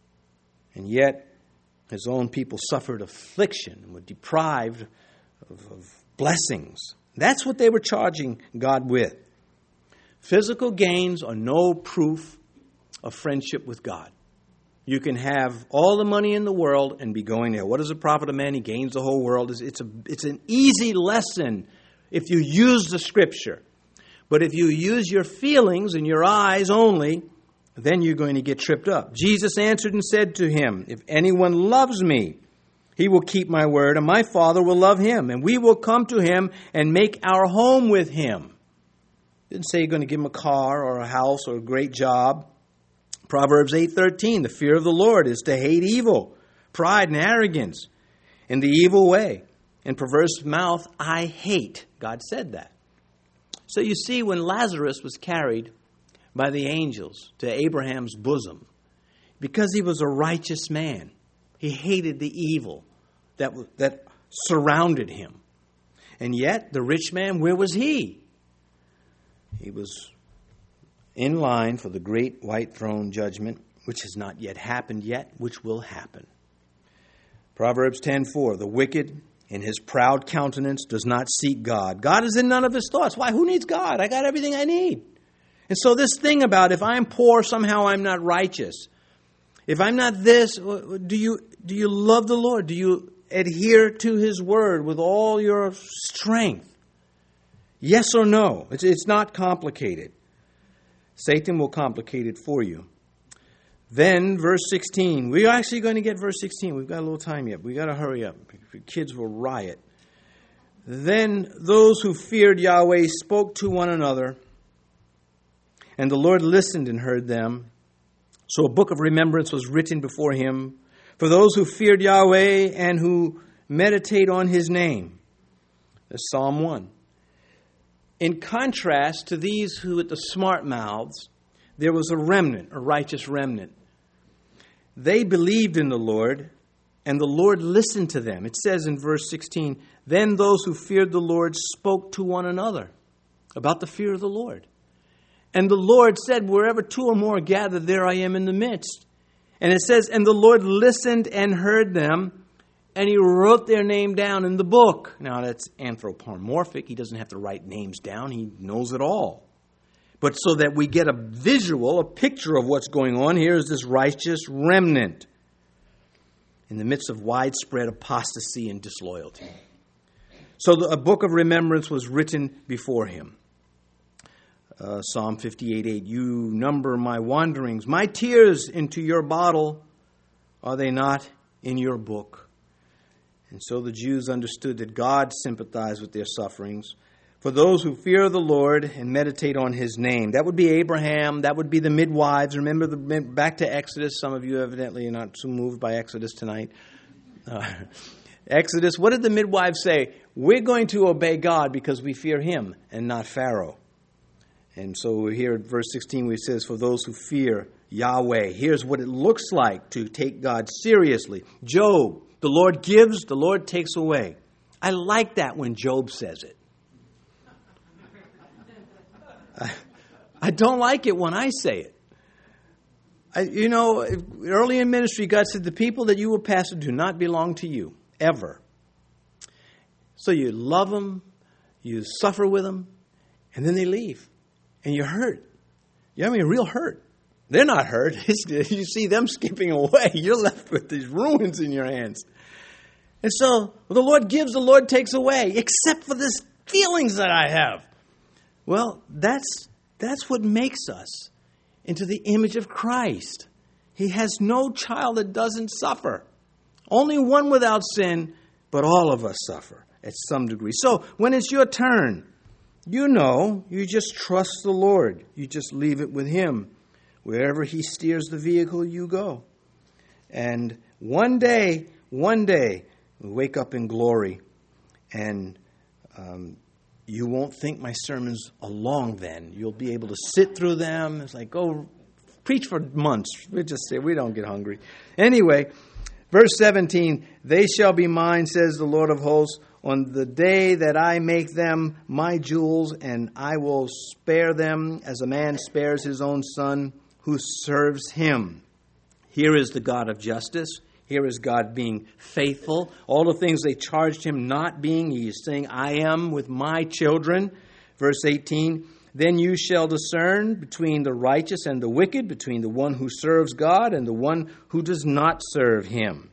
and yet his own people suffered affliction and were deprived of blessings. That's what they were charging God with. Physical gains are no proof of friendship with God. You can have all the money in the world and be going there. What does it profit a man? He gains the whole world. It's an easy lesson if you use the Scripture. But if you use your feelings and your eyes only, then you're going to get tripped up. Jesus answered and said to him, if anyone loves me, he will keep my word, and my Father will love him, and we will come to him and make our home with him. Didn't say you're going to give him a car or a house or a great job. Proverbs 8:13, the fear of the Lord is to hate evil, pride and arrogance, and the evil way, and perverse mouth I hate. God said that. So you see, when Lazarus was carried by the angels to Abraham's bosom, because he was a righteous man, he hated the evil that surrounded him. And yet, the rich man, where was he? He was in line for the great white throne judgment, which has not yet happened yet, which will happen. Proverbs 10:4, the wicked in his proud countenance does not seek God. God is in none of his thoughts. Why? Who needs God? I got everything I need. And so this thing about if I'm poor, somehow I'm not righteous. If I'm not this, do you love the Lord? Do you adhere to His word with all your strength? Yes or no? It's not complicated. Satan will complicate it for you. Then, verse 16. We're actually going to get verse 16. We've got a little time yet. We've got to hurry up. The kids will riot. Then those who feared Yahweh spoke to one another, and the Lord listened and heard them. So a book of remembrance was written before Him for those who feared Yahweh and who meditate on His name. That's Psalm 1. In contrast to these who with the smart mouths, there was a remnant, a righteous remnant. They believed in the Lord, and the Lord listened to them. It says in verse 16, then those who feared the Lord spoke to one another about the fear of the Lord. And the Lord said, wherever two or more are gathered, there I am in the midst. And it says, and the Lord listened and heard them, and He wrote their name down in the book. Now that's anthropomorphic. He doesn't have to write names down. He knows it all. But so that we get a visual, a picture of what's going on, here is this righteous remnant in the midst of widespread apostasy and disloyalty. So a book of remembrance was written before Him. Psalm 58:8, you number my wanderings, my tears into your bottle, are they not in your book? And so the Jews understood that God sympathized with their sufferings. For those who fear the Lord and meditate on His name. That would be Abraham. That would be the midwives. Remember, back to Exodus. Some of you evidently are not so moved by Exodus tonight. Exodus, what did the midwives say? We're going to obey God because we fear Him and not Pharaoh. And so we're here at verse 16 where it says, for those who fear Yahweh. Here's what it looks like to take God seriously. Job, the Lord gives, the Lord takes away. I like that when Job says it. I don't like it when I say it. Early in ministry, God said, the people that you will pastor do not belong to you, ever. So you love them, you suffer with them, and then they leave. And you're hurt. You're having a real hurt. They're not hurt. You see them skipping away. You're left with these ruins in your hands. And so the Lord gives, the Lord takes away, except for these feelings that I have. Well, that's what makes us into the image of Christ. He has no child that doesn't suffer. Only one without sin, but all of us suffer at some degree. So when it's your turn, you just trust the Lord. You just leave it with Him. Wherever He steers the vehicle, you go. And one day, we wake up in glory, and you won't think my sermons are long then. You'll be able to sit through them. It's like, go preach for months. We just say, we don't get hungry. Anyway, verse 17, they shall be mine, says the Lord of hosts, on the day that I make them my jewels, and I will spare them as a man spares his own son who serves him. Here is the God of justice. Here is God being faithful. All the things they charged Him not being, He is saying, I am with my children. Verse 18, then you shall discern between the righteous and the wicked, between the one who serves God and the one who does not serve Him.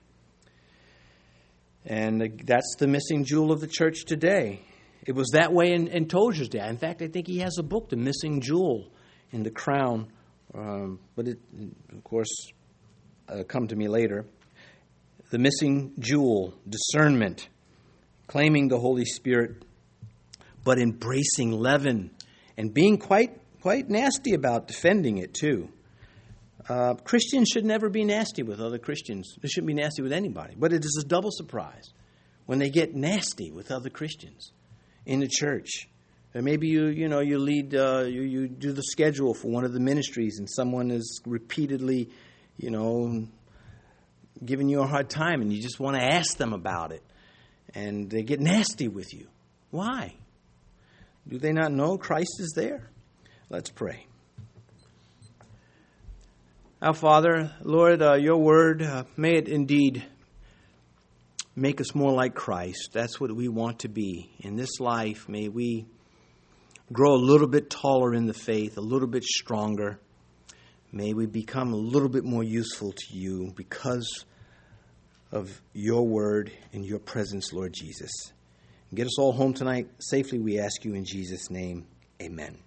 And that's the missing jewel of the church today. It was that way in Tozer's day. In fact, I think he has a book, The Missing Jewel, in the Crown. But it, of course, come to me later. The missing jewel, discernment, claiming the Holy Spirit, but embracing leaven and being quite nasty about defending it too. Christians should never be nasty with other Christians. They shouldn't be nasty with anybody. But it is a double surprise when they get nasty with other Christians in the church. And maybe you lead, you do the schedule for one of the ministries, and someone is repeatedly, giving you a hard time, and you just want to ask them about it, and they get nasty with you. Why? Do they not know Christ is there? Let's pray. Our Father, Lord, your word, may it indeed make us more like Christ. That's what we want to be. In this life, may we grow a little bit taller in the faith, a little bit stronger. May we become a little bit more useful to you because of your word and your presence, Lord Jesus. And get us all home tonight safely, we ask you in Jesus' name. Amen.